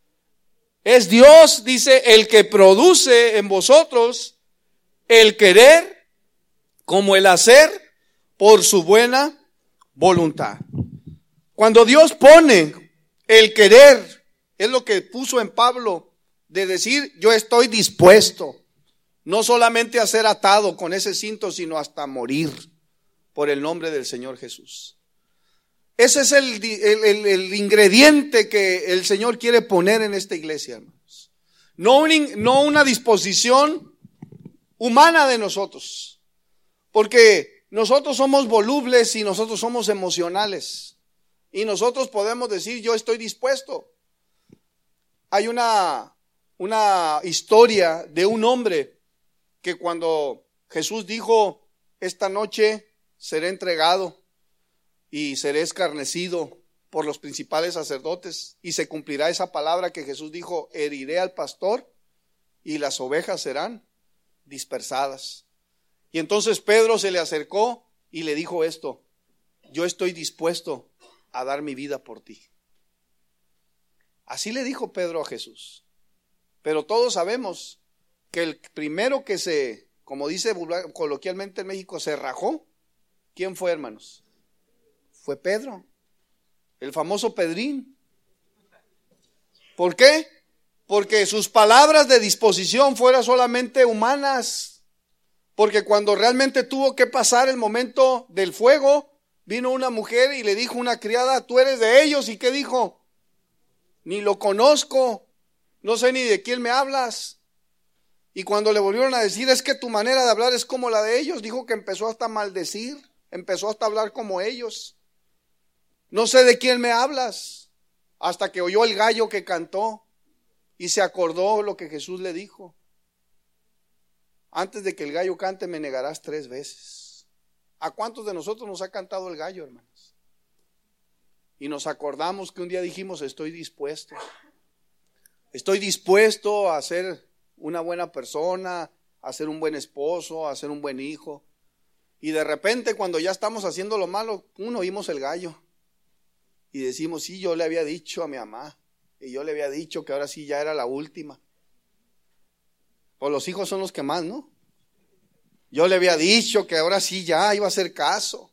Es Dios, dice, el que produce en vosotros el querer como el hacer por su buena voluntad. Cuando Dios pone el querer, es lo que puso en Pablo, de decir yo estoy dispuesto, no solamente a ser atado con ese cinto, sino hasta morir por el nombre del Señor Jesús. Ese es el, el, el, el ingrediente que el Señor quiere poner en esta iglesia, hermanos. No, un, no una disposición humana de nosotros, porque nosotros somos volubles y nosotros somos emocionales, y nosotros podemos decir yo estoy dispuesto. Hay una, una historia de un hombre que cuando Jesús dijo esta noche seré entregado y seré escarnecido por los principales sacerdotes, y se cumplirá esa palabra que Jesús dijo: heriré al pastor y las ovejas serán dispersadas. Y entonces Pedro se le acercó y le dijo esto: yo estoy dispuesto a dar mi vida por ti. Así le dijo Pedro a Jesús. Pero todos sabemos que el primero que se, como dice coloquialmente en México, se rajó, ¿quién fue, hermanos? Fue Pedro, el famoso Pedrín. ¿Por qué? Porque sus palabras de disposición fueron solamente humanas. Porque cuando realmente tuvo que pasar el momento del fuego, vino una mujer y le dijo a una criada: tú eres de ellos. ¿Y qué dijo? Ni lo conozco, no sé ni de quién me hablas. Y cuando le volvieron a decir, es que tu manera de hablar es como la de ellos, dijo que empezó hasta a maldecir, empezó hasta a hablar como ellos. No sé de quién me hablas, hasta que oyó el gallo que cantó y se acordó lo que Jesús le dijo. Antes de que el gallo cante me negarás tres veces. ¿A cuántos de nosotros nos ha cantado el gallo, hermanos? Y nos acordamos que un día dijimos, estoy dispuesto. Estoy dispuesto a ser una buena persona, a ser un buen esposo, a ser un buen hijo. Y de repente cuando ya estamos haciendo lo malo, uno oímos el gallo. Y decimos, sí, yo le había dicho a mi mamá. Y yo le había dicho que ahora sí ya era la última. Pues los hijos son los que más, ¿no? Yo le había dicho que ahora sí ya iba a hacer caso.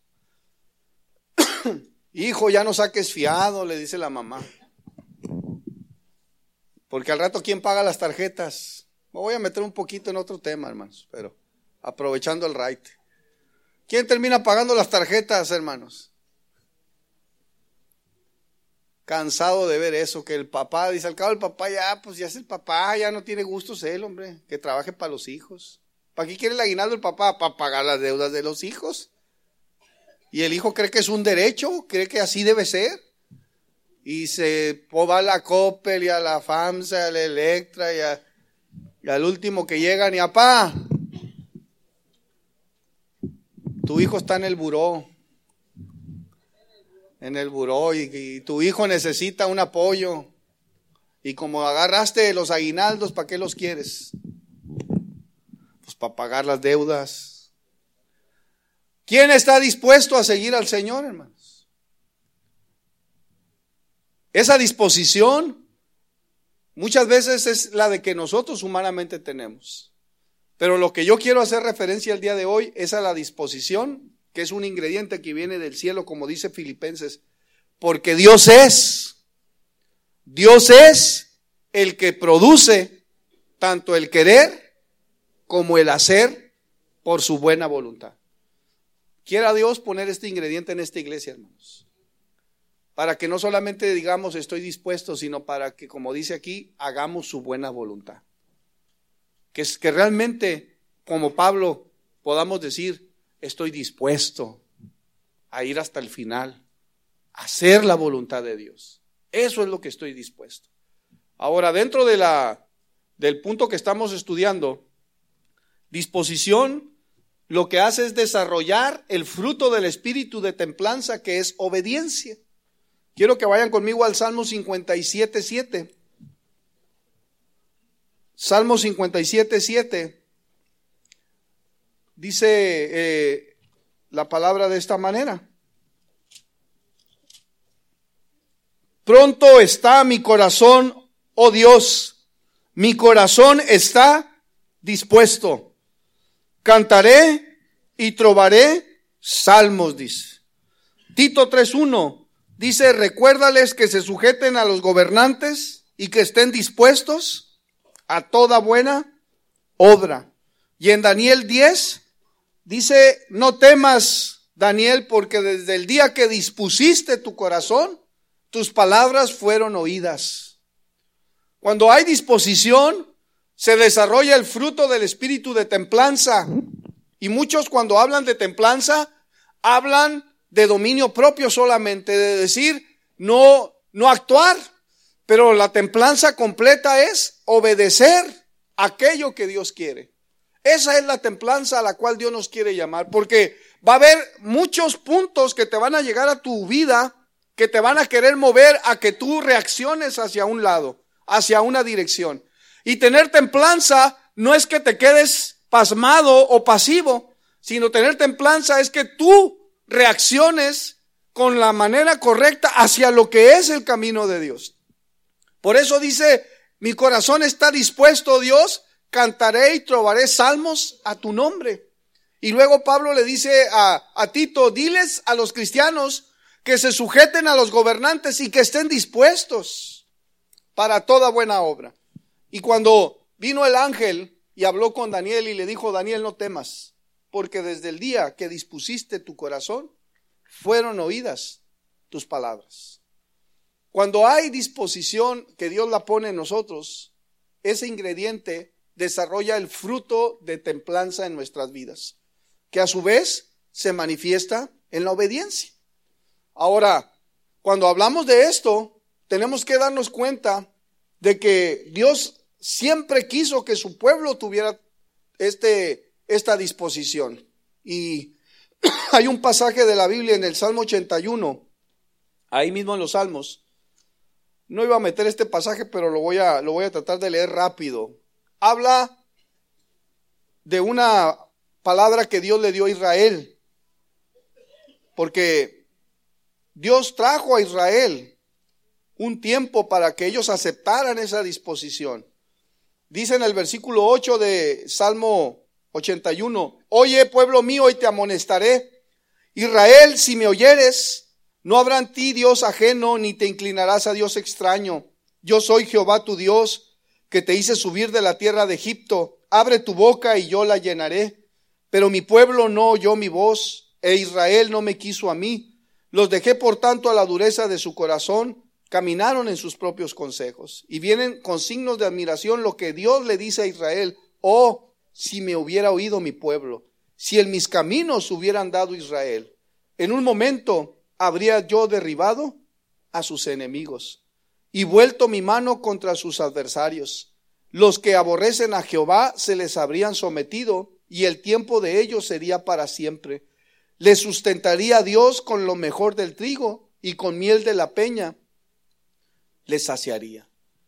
Hijo, ya no saques fiado, le dice la mamá. Porque al rato, ¿quién paga las tarjetas? Me voy a meter un poquito en otro tema, hermanos, pero aprovechando el raite. ¿Quién termina pagando las tarjetas, hermanos? Cansado de ver eso, que el papá, dice al cabo el papá ya, pues ya es el papá, ya no tiene gustos él, hombre, que trabaje para los hijos. ¿Para qué quiere el aguinaldo el papá? Para pagar las deudas de los hijos. Y el hijo cree que es un derecho, cree que así debe ser. Y se va a la Coppel y a la FAMSA, a la Electra y, a, y al último que llegan y apá, tu hijo está en el buró. En el buró y, y tu hijo necesita un apoyo. Y como agarraste los aguinaldos, ¿para qué los quieres? Pues para pagar las deudas. ¿Quién está dispuesto a seguir al Señor, hermanos? Esa disposición muchas veces es la de que nosotros humanamente tenemos. Pero lo que yo quiero hacer referencia el día de hoy es a la disposición, que es un ingrediente que viene del cielo, como dice Filipenses, porque Dios es, Dios es el que produce tanto el querer como el hacer por su buena voluntad. Quiera Dios poner este ingrediente en esta iglesia, hermanos, para que no solamente digamos estoy dispuesto, sino para que, como dice aquí, hagamos su buena voluntad. Que es que realmente, como Pablo, podamos decir, estoy dispuesto a ir hasta el final, a hacer la voluntad de Dios. Eso es lo que estoy dispuesto. Ahora, dentro de la, del punto que estamos estudiando, disposición, lo que hace es desarrollar el fruto del espíritu de templanza, que es obediencia. Quiero que vayan conmigo al Salmo cincuenta y siete, siete. Salmo cincuenta y siete, siete. Dice eh, la palabra de esta manera. Pronto está mi corazón, oh Dios, mi corazón está dispuesto. Cantaré y trovaré salmos, dice. Tito tres uno dice, recuérdales que se sujeten a los gobernantes y que estén dispuestos a toda buena obra. Y en Daniel diez dice, no temas, Daniel, porque desde el día que dispusiste tu corazón, tus palabras fueron oídas. Cuando hay disposición, se desarrolla el fruto del espíritu de templanza. Y muchos cuando hablan de templanza, hablan de dominio propio solamente, de decir, no, no actuar. Pero la templanza completa es obedecer aquello que Dios quiere. Esa es la templanza a la cual Dios nos quiere llamar, porque va a haber muchos puntos que te van a llegar a tu vida, que te van a querer mover a que tú reacciones hacia un lado, hacia una dirección. Y tener templanza no es que te quedes pasmado o pasivo, sino tener templanza es que tú reacciones con la manera correcta hacia lo que es el camino de Dios. Por eso dice, mi corazón está dispuesto, Dios, cantaré y trovaré salmos a tu nombre. Y luego Pablo le dice a, a Tito, diles a los cristianos que se sujeten a los gobernantes y que estén dispuestos para toda buena obra. Y cuando vino el ángel y habló con Daniel y le dijo, Daniel, no temas, porque desde el día que dispusiste tu corazón, fueron oídas tus palabras. Cuando hay disposición que Dios la pone en nosotros, ese ingrediente desarrolla el fruto de templanza en nuestras vidas, que a su vez se manifiesta en la obediencia. Ahora, cuando hablamos de esto, tenemos que darnos cuenta de que Dios siempre quiso que su pueblo tuviera este, esta disposición. Y hay un pasaje de la Biblia en el Salmo ochenta y uno, ahí mismo en los Salmos. No iba a meter este pasaje, pero lo voy a, lo voy a tratar de leer rápido. Habla de una palabra que Dios le dio a Israel, porque Dios trajo a Israel un tiempo para que ellos aceptaran esa disposición. Dice en el versículo ocho de Salmo ochenta y uno, oye pueblo mío y te amonestaré, Israel, si me oyeres, no habrá en ti Dios ajeno, ni te inclinarás a Dios extraño. Yo soy Jehová tu Dios, que te hice subir de la tierra de Egipto. Abre tu boca y yo la llenaré. Pero mi pueblo no oyó mi voz, e Israel no me quiso a mí. Los dejé por tanto a la dureza de su corazón, caminaron en sus propios consejos. Y vienen con signos de admiración lo que Dios le dice a Israel, oh, si me hubiera oído mi pueblo, si en mis caminos hubiera andado Israel, en un momento habría yo derribado a sus enemigos y vuelto mi mano contra sus adversarios. Los que aborrecen a Jehová se les habrían sometido y el tiempo de ellos sería para siempre. Les sustentaría a Dios con lo mejor del trigo y con miel de la peña les saciaría.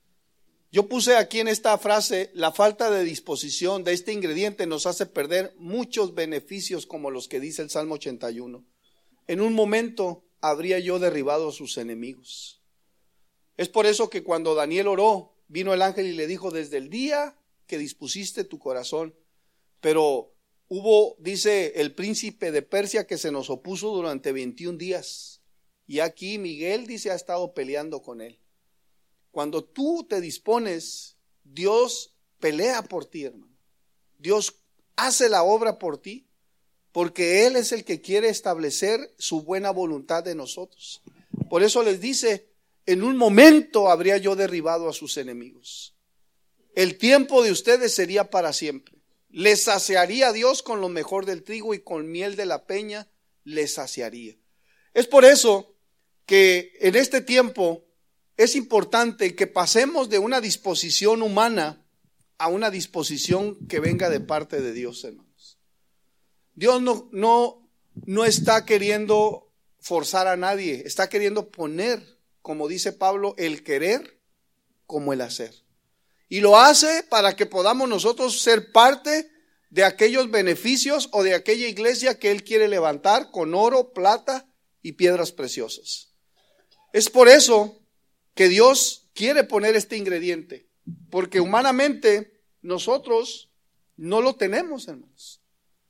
Yo puse aquí en esta frase, la falta de disposición de este ingrediente nos hace perder muchos beneficios como los que dice el Salmo ochenta y uno. En un momento habría yo derribado a sus enemigos. Es por eso que cuando Daniel oró, vino el ángel y le dijo, desde el día que dispusiste tu corazón, pero hubo, dice el príncipe de Persia, que se nos opuso durante veintiún días. Y aquí Miguel, dice, ha estado peleando con él. Cuando tú te dispones, Dios pelea por ti, hermano. Dios hace la obra por ti, porque Él es el que quiere establecer su buena voluntad en nosotros. Por eso les dice, en un momento habría yo derribado a sus enemigos. El tiempo de ustedes sería para siempre. Les saciaría Dios con lo mejor del trigo y con miel de la peña les saciaría. Es por eso que en este tiempo es importante que pasemos de una disposición humana a una disposición que venga de parte de Dios, hermanos. Dios no, no, no está queriendo forzar a nadie, está queriendo poner, como dice Pablo, el querer como el hacer. Y lo hace para que podamos nosotros ser parte de aquellos beneficios o de aquella iglesia que Él quiere levantar con oro, plata y piedras preciosas. Es por eso que Dios quiere poner este ingrediente, porque humanamente nosotros no lo tenemos, hermanos.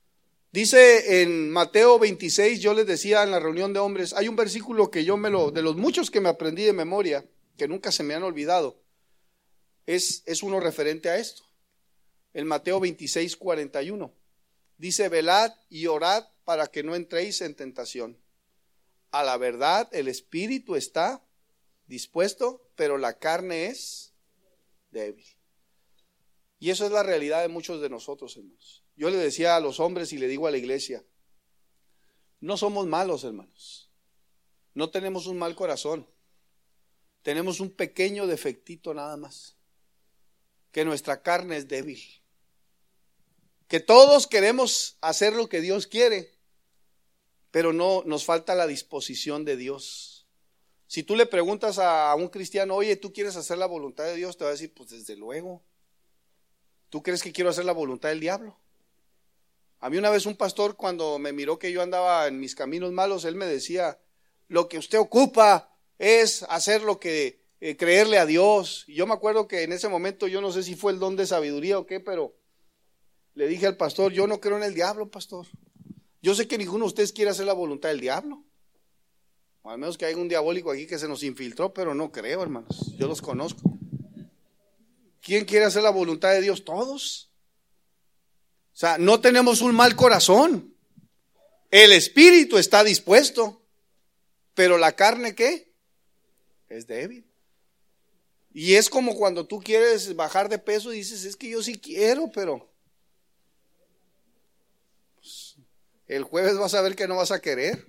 Dice en Mateo veintiséis, yo les decía en la reunión de hombres, hay un versículo que yo me lo, de los muchos que me aprendí de memoria, que nunca se me han olvidado, es, es uno referente a esto. En Mateo veintiséis, cuarenta y uno, dice, velad y orad para que no entréis en tentación. A la verdad, el espíritu está dispuesto, pero la carne es débil. Y eso es la realidad de muchos de nosotros, hermanos. Yo le decía a los hombres y le digo a la iglesia, no somos malos, hermanos. No tenemos un mal corazón. Tenemos un pequeño defectito nada más. Que nuestra carne es débil. Que todos queremos hacer lo que Dios quiere, pero no nos falta la disposición de Dios. Si tú le preguntas a un cristiano, oye, ¿tú quieres hacer la voluntad de Dios? Te va a decir, pues desde luego. ¿Tú crees que quiero hacer la voluntad del diablo? A mí una vez un pastor, cuando me miró que yo andaba en mis caminos malos, él me decía, lo que usted ocupa es hacer lo que, eh, creerle a Dios. Y yo me acuerdo que en ese momento, yo no sé si fue el don de sabiduría o qué, pero le dije al pastor, yo no creo en el diablo, pastor. Yo sé que ninguno de ustedes quiere hacer la voluntad del diablo. O al menos que haya un diabólico aquí que se nos infiltró, pero no creo, hermanos. Yo los conozco. ¿Quién quiere hacer la voluntad de Dios? Todos. O sea, no tenemos un mal corazón. El espíritu está dispuesto, pero la carne, ¿qué? Es débil. Y es como cuando tú quieres bajar de peso y dices, es que yo sí quiero, pero pues, el jueves vas a ver que no vas a querer.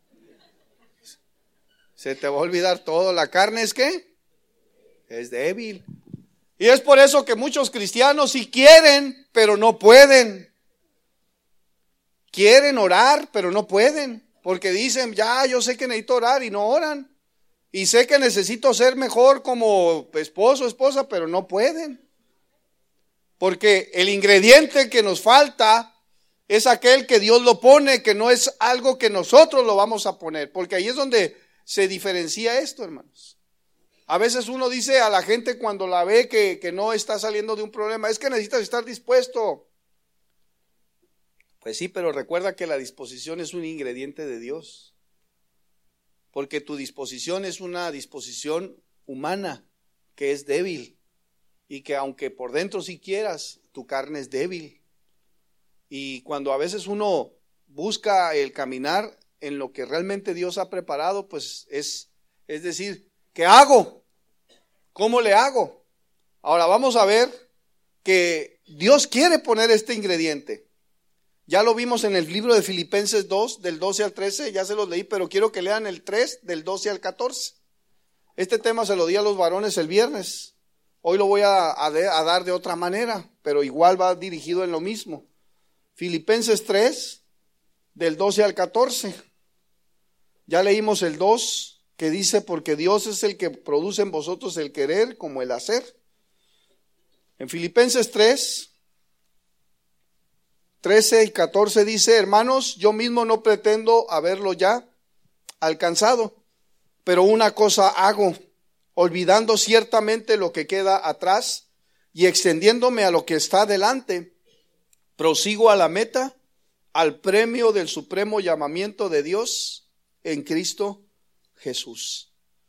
Se te va a olvidar todo. ¿La carne es qué? Es débil. Y es por eso que muchos cristianos sí quieren, pero no pueden. Quieren orar, pero no pueden. Porque dicen, ya, yo sé que necesito orar y no oran. Y sé que necesito ser mejor como esposo o esposa, pero no pueden. Porque el ingrediente que nos falta es aquel que Dios lo pone, que no es algo que nosotros lo vamos a poner. Porque ahí es donde se diferencia esto, hermanos. A veces uno dice a la gente cuando la ve que, que no está saliendo de un problema, es que necesitas estar dispuesto. Pues sí, pero recuerda que la disposición es un ingrediente de Dios. Porque tu disposición es una disposición humana, que es débil. Y que aunque por dentro sí quieras, tu carne es débil. Y cuando a veces uno busca el caminar en lo que realmente Dios ha preparado, pues es, es decir, ¿qué hago? ¿Cómo le hago? Ahora vamos a ver que Dios quiere poner este ingrediente. Ya lo vimos en el libro de Filipenses dos, del doce al trece, ya se los leí, pero quiero que lean el tres, del doce al catorce. Este tema se lo di a los varones el viernes. Hoy lo voy a, a, de, a dar de otra manera, pero igual va dirigido en lo mismo. Filipenses tres, del doce al catorce. Ya leímos el dos, que dice, porque Dios es el que produce en vosotros el querer como el hacer. En Filipenses tres, trece y catorce dice, hermanos, yo mismo no pretendo haberlo ya alcanzado, pero una cosa hago, olvidando ciertamente lo que queda atrás y extendiéndome a lo que está delante, prosigo a la meta, al premio del supremo llamamiento de Dios en Cristo Jesús.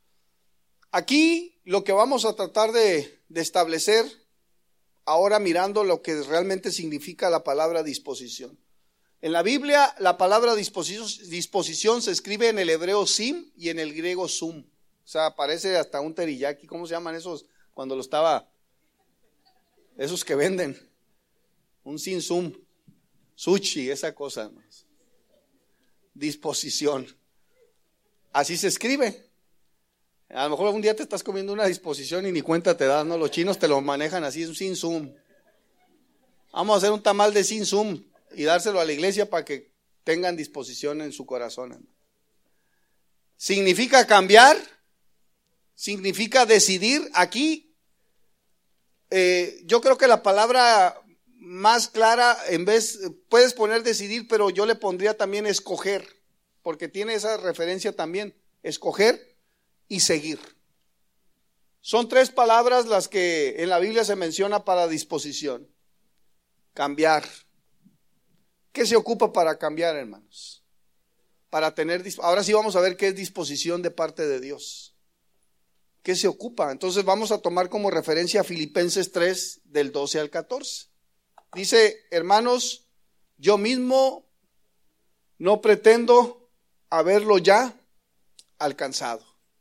Aquí lo que vamos a tratar de, de establecer, ahora mirando lo que realmente significa la palabra disposición. En la Biblia la palabra disposición, disposición se escribe en el hebreo sim y en el griego sum. O sea, parece hasta un teriyaki. ¿Cómo se llaman esos? Cuando lo estaba, esos que venden. Un sin sum. Sushi, esa cosa. Disposición. Así se escribe. A lo mejor un día te estás comiendo una disposición y ni cuenta te das, ¿no? Los chinos te lo manejan así, un sin sum. Vamos a hacer un tamal de sin sum y dárselo a la iglesia para que tengan disposición en su corazón. Significa cambiar, significa decidir. Aquí, eh, yo creo que la palabra más clara, en vez, puedes poner decidir, pero yo le pondría también escoger, porque tiene esa referencia también, escoger y seguir. Son tres palabras las que en la Biblia se menciona para disposición. Cambiar. ¿Qué se ocupa para cambiar, hermanos? Para tener, ahora sí vamos a ver qué es disposición de parte de Dios. ¿Qué se ocupa? Entonces vamos a tomar como referencia Filipenses tres, del doce al catorce. Dice, hermanos, yo mismo no pretendo haberlo ya alcanzado.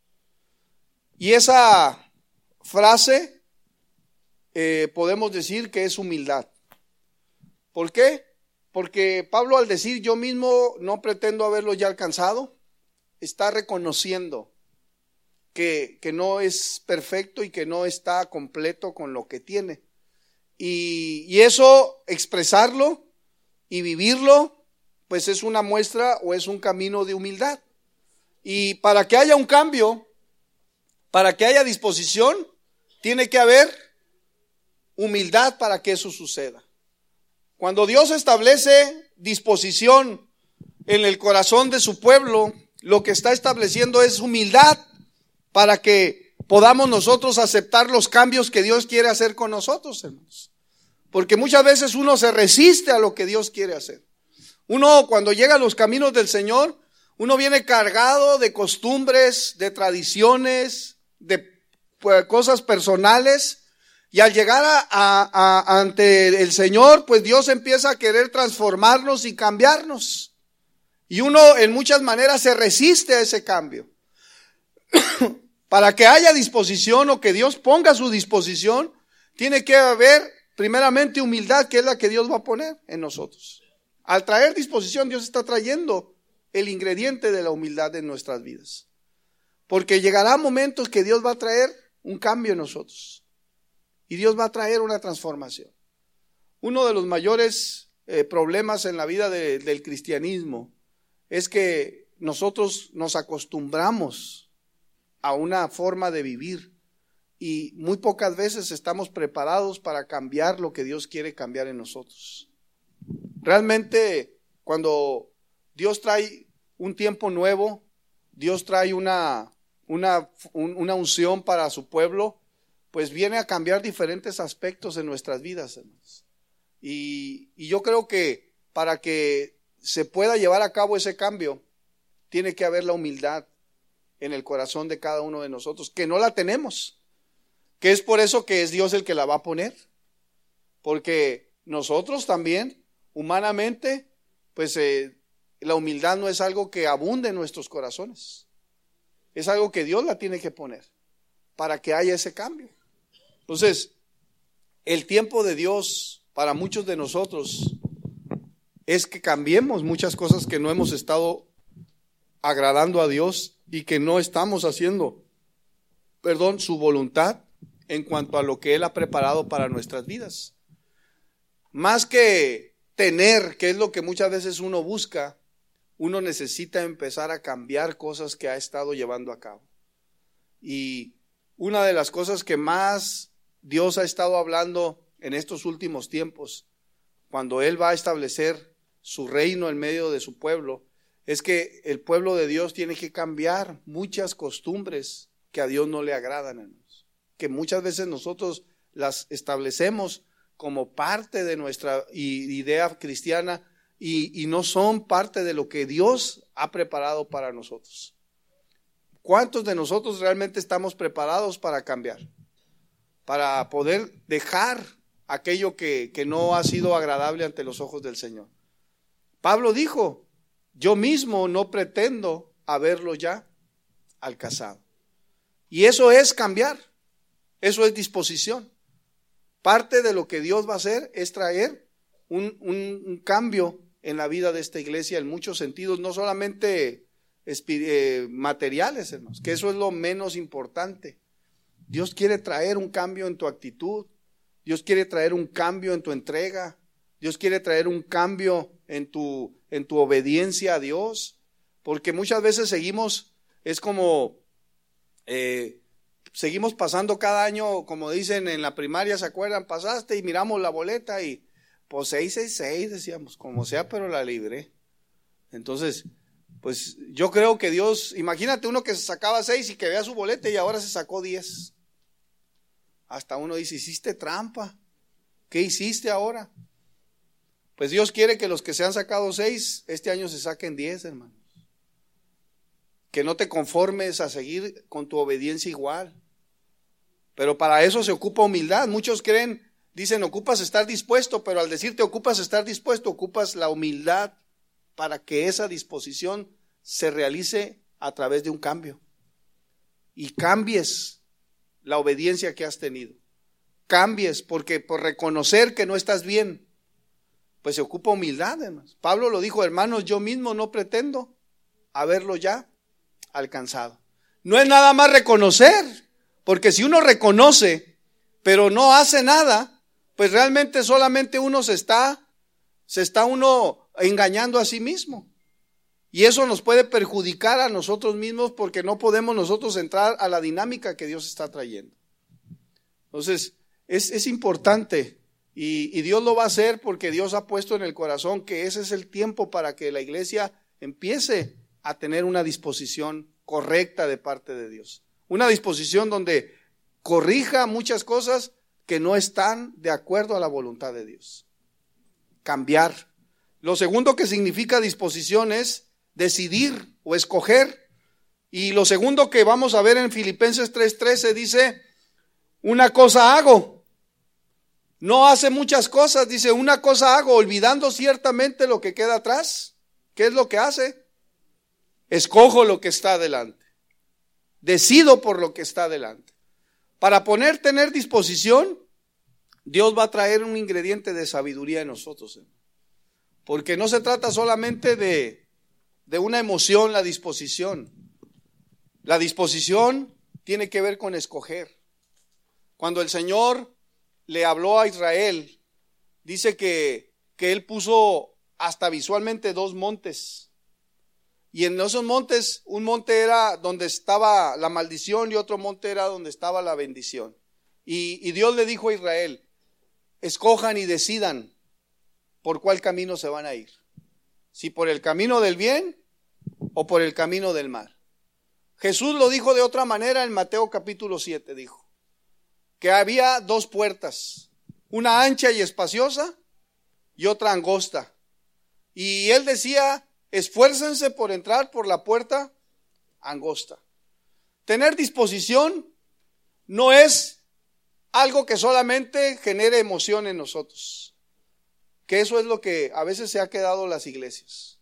Y esa frase eh, podemos decir que es humildad. ¿Por qué? Porque Pablo, al decir yo mismo no pretendo haberlo ya alcanzado, está reconociendo que, que no es perfecto y que no está completo con lo que tiene. Y, y eso, expresarlo y vivirlo, pues es una muestra o es un camino de humildad. Y para que haya un cambio, para que haya disposición, tiene que haber humildad para que eso suceda. Cuando Dios establece disposición en el corazón de su pueblo, lo que está estableciendo es humildad para que podamos nosotros aceptar los cambios que Dios quiere hacer con nosotros, hermanos. Porque muchas veces uno se resiste a lo que Dios quiere hacer. Uno, cuando llega a los caminos del Señor, uno viene cargado de costumbres, de tradiciones, de pues, cosas personales. Y al llegar a, a, a, ante el Señor, pues Dios empieza a querer transformarnos y cambiarnos. Y uno en muchas maneras se resiste a ese cambio. Para que haya disposición o que Dios ponga a su disposición, tiene que haber primeramente humildad, que es la que Dios va a poner en nosotros. Al traer disposición, Dios está trayendo el ingrediente de la humildad en nuestras vidas. Porque llegará momentos que Dios va a traer un cambio en nosotros. Y Dios va a traer una transformación. Uno de los mayores eh, problemas en la vida de, del cristianismo es que nosotros nos acostumbramos a una forma de vivir y muy pocas veces estamos preparados para cambiar lo que Dios quiere cambiar en nosotros. Realmente, cuando Dios trae un tiempo nuevo, Dios trae una, una, una unción para su pueblo, pues viene a cambiar diferentes aspectos en nuestras vidas, hermanos. Y, y yo creo que para que se pueda llevar a cabo ese cambio, tiene que haber la humildad en el corazón de cada uno de nosotros, que no la tenemos, que es por eso que es Dios el que la va a poner, porque nosotros también, humanamente, pues eh, la humildad no es algo que abunde en nuestros corazones, es algo que Dios la tiene que poner, para que haya ese cambio. Entonces, el tiempo de Dios para muchos de nosotros es que cambiemos muchas cosas que no hemos estado agradando a Dios y que no estamos haciendo, perdón, su voluntad en cuanto a lo que Él ha preparado para nuestras vidas. Más que tener, que es lo que muchas veces uno busca, uno necesita empezar a cambiar cosas que ha estado llevando a cabo. Y una de las cosas que más Dios ha estado hablando en estos últimos tiempos, cuando Él va a establecer su reino en medio de su pueblo, es que el pueblo de Dios tiene que cambiar muchas costumbres que a Dios no le agradan, hermanos, que muchas veces nosotros las establecemos como parte de nuestra idea cristiana y, y no son parte de lo que Dios ha preparado para nosotros. ¿Cuántos de nosotros realmente estamos preparados para cambiar? Para poder dejar aquello que, que no ha sido agradable ante los ojos del Señor. Pablo dijo: yo mismo no pretendo haberlo ya alcanzado. Y eso es cambiar, eso es disposición. Parte de lo que Dios va a hacer es traer un, un, un cambio en la vida de esta iglesia en muchos sentidos, no solamente eh, materiales, hermanos, que eso es lo menos importante. Dios quiere traer un cambio en tu actitud, Dios quiere traer un cambio en tu entrega, Dios quiere traer un cambio en tu, en tu obediencia a Dios, porque muchas veces seguimos, es como, eh, seguimos pasando cada año, como dicen en la primaria, ¿se acuerdan? Pasaste y miramos la boleta y pues seis seis seis decíamos, como sea, pero la libré. Entonces, pues yo creo que Dios, imagínate uno que se sacaba seis y que vea su boleta y ahora se sacó diez. Hasta uno dice, hiciste trampa, ¿qué hiciste ahora? Pues Dios quiere que los que se han sacado seis, este año se saquen diez, hermanos. Que no te conformes a seguir con tu obediencia igual. Pero para eso se ocupa humildad. Muchos creen, dicen, ocupas estar dispuesto, pero al decirte ocupas estar dispuesto, ocupas la humildad para que esa disposición se realice a través de un cambio. Y cambies la obediencia que has tenido. Cambies, porque por reconocer que no estás bien, pues se ocupa humildad, hermanos. Pablo lo dijo, hermanos, yo mismo no pretendo haberlo ya alcanzado. No es nada más reconocer, porque si uno reconoce, pero no hace nada, pues realmente solamente uno se está, se está uno engañando a sí mismo. Y eso nos puede perjudicar a nosotros mismos porque no podemos nosotros entrar a la dinámica que Dios está trayendo. Entonces, es, es importante y, y Dios lo va a hacer porque Dios ha puesto en el corazón que ese es el tiempo para que la iglesia empiece a tener una disposición correcta de parte de Dios. Una disposición donde corrija muchas cosas que no están de acuerdo a la voluntad de Dios. Cambiar. Lo segundo que significa disposición es decidir o escoger. Y lo segundo que vamos a ver en Filipenses tres trece dice, una cosa hago. No hace muchas cosas, dice, una cosa hago, olvidando ciertamente lo que queda atrás. ¿Qué es lo que hace? Escojo lo que está adelante. decido por lo que está delante. Para poner, tener disposición, Dios va a traer un ingrediente de sabiduría en nosotros, hermano. Porque no se trata solamente de, de una emoción, la disposición. La disposición tiene que ver con escoger. Cuando el Señor le habló a Israel, dice que, que Él puso hasta visualmente dos montes. Y en esos montes, un monte era donde estaba la maldición y otro monte era donde estaba la bendición. Y, y Dios le dijo a Israel, escojan y decidan por cuál camino se van a ir. Si por el camino del bien o por el camino del mal. Jesús lo dijo de otra manera en Mateo capítulo siete, dijo que había dos puertas, una ancha y espaciosa y otra angosta. Y él decía, esfuércense por entrar por la puerta angosta. Tener disposición no es algo que solamente genere emoción en nosotros, que eso es lo que a veces se ha quedado en las iglesias.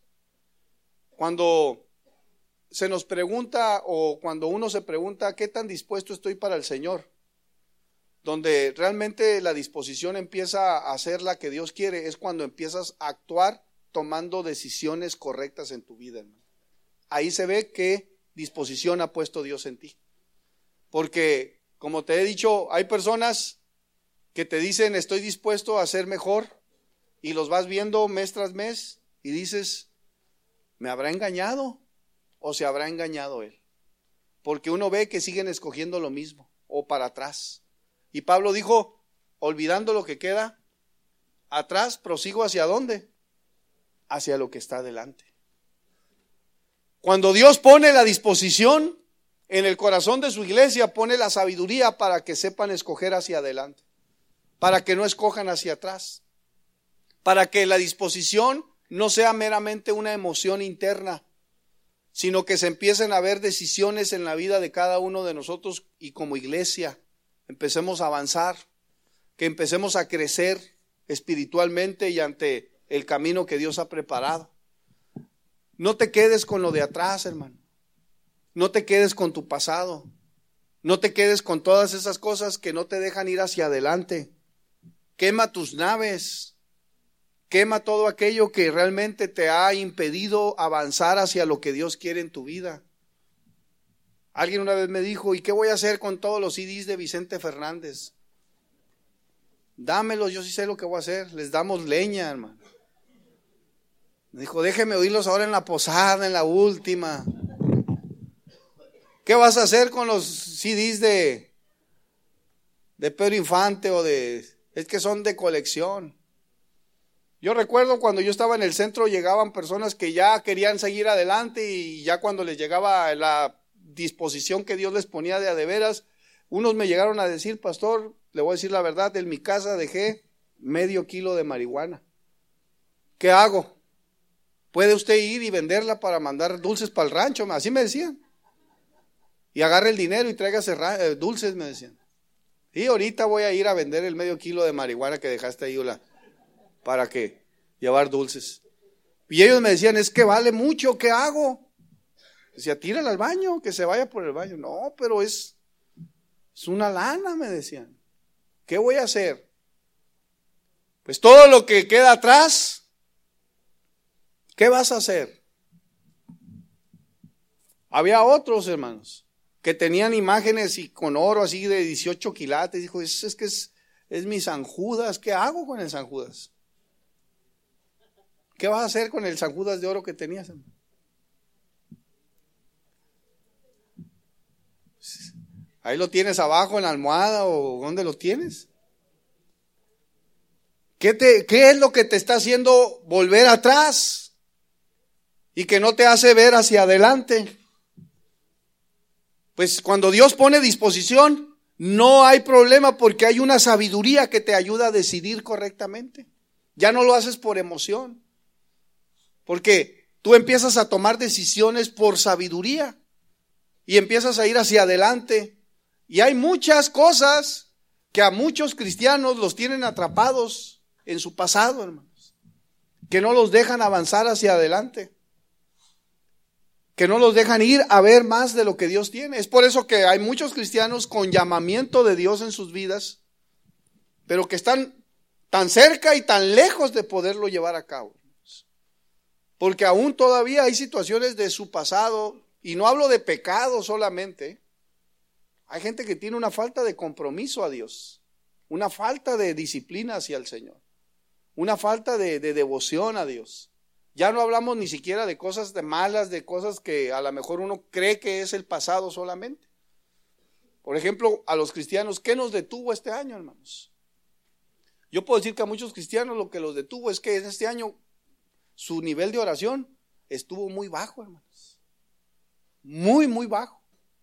Cuando se nos pregunta o cuando uno se pregunta qué tan dispuesto estoy para el Señor, donde realmente la disposición empieza a ser la que Dios quiere, es cuando empiezas a actuar tomando decisiones correctas en tu vida, hermano. Ahí se ve qué disposición ha puesto Dios en ti. Porque, como te he dicho, hay personas que te dicen estoy dispuesto a ser mejor y los vas viendo mes tras mes y dices, ¿me habrá engañado o se habrá engañado él? Porque uno ve que siguen escogiendo lo mismo o para atrás. Y Pablo dijo, olvidando lo que queda atrás, prosigo hacia dónde, hacia lo que está adelante. Cuando Dios pone la disposición en el corazón de su iglesia, pone la sabiduría para que sepan escoger hacia adelante, para que no escojan hacia atrás, para que la disposición no sea meramente una emoción interna, sino que se empiecen a ver decisiones en la vida de cada uno de nosotros y como iglesia empecemos a avanzar, que empecemos a crecer espiritualmente y ante el camino que Dios ha preparado. No te quedes con lo de atrás, hermano. No te quedes con tu pasado. No te quedes con todas esas cosas que no te dejan ir hacia adelante. Quema tus naves. Quema todo aquello que realmente te ha impedido avanzar hacia lo que Dios quiere en tu vida. Alguien una vez me dijo, ¿y qué voy a hacer con todos los C Ds de Vicente Fernández? Dámelos, yo sí sé lo que voy a hacer. Les damos leña, hermano. Me dijo, déjeme oírlos ahora en la posada, en la última. ¿Qué vas a hacer con los C Ds de, de Pedro Infante o de... Es que son de colección. Yo recuerdo cuando yo estaba en el centro llegaban personas que ya querían seguir adelante y ya cuando les llegaba la disposición que Dios les ponía de a de veras, unos me llegaron a decir, pastor, le voy a decir la verdad, en mi casa dejé medio kilo de marihuana. ¿Qué hago? ¿Puede usted ir y venderla para mandar dulces para el rancho? Así me decían. Y agarre el dinero y tráigase eh, dulces, me decían. Y ahorita voy a ir a vender el medio kilo de marihuana que dejaste ahí, Ola, ¿para qué? Llevar dulces. Y ellos me decían, es que vale mucho, ¿qué hago? Decía, tírala al baño, que se vaya por el baño. No, pero es, es una lana, me decían. ¿Qué voy a hacer? Pues todo lo que queda atrás, ¿qué vas a hacer? Había otros hermanos que tenían imágenes y con oro así de dieciocho quilates. Dijo, es, es que es, es mi San Judas. ¿Qué hago con el San Judas? ¿Qué vas a hacer con el San Judas de oro que tenías, hermano? Ahí lo tienes abajo en la almohada o ¿dónde lo tienes? ¿Qué, te, ¿Qué es lo que te está haciendo volver atrás y que no te hace ver hacia adelante? Pues cuando Dios pone disposición, no hay problema porque hay una sabiduría que te ayuda a decidir correctamente. Ya no lo haces por emoción, porque tú empiezas a tomar decisiones por sabiduría y empiezas a ir hacia adelante. Y hay muchas cosas que a muchos cristianos los tienen atrapados en su pasado, hermanos, que no los dejan avanzar hacia adelante. que no los dejan ir a ver más de lo que Dios tiene. Es por eso que hay muchos cristianos con llamamiento de Dios en sus vidas, pero que están tan cerca y tan lejos de poderlo llevar a cabo. Porque aún todavía hay situaciones de su pasado, y no hablo de pecado solamente. Hay gente que tiene una falta de compromiso a Dios, una falta de disciplina hacia el Señor, una falta de, de devoción a Dios. Ya no hablamos ni siquiera de cosas de malas, de cosas que a lo mejor uno cree que es el pasado solamente. Por ejemplo, a los cristianos, ¿qué nos detuvo este año, hermanos? Yo puedo decir que a muchos cristianos lo que los detuvo es que en este año su nivel de oración estuvo muy bajo, hermanos. Muy, muy bajo.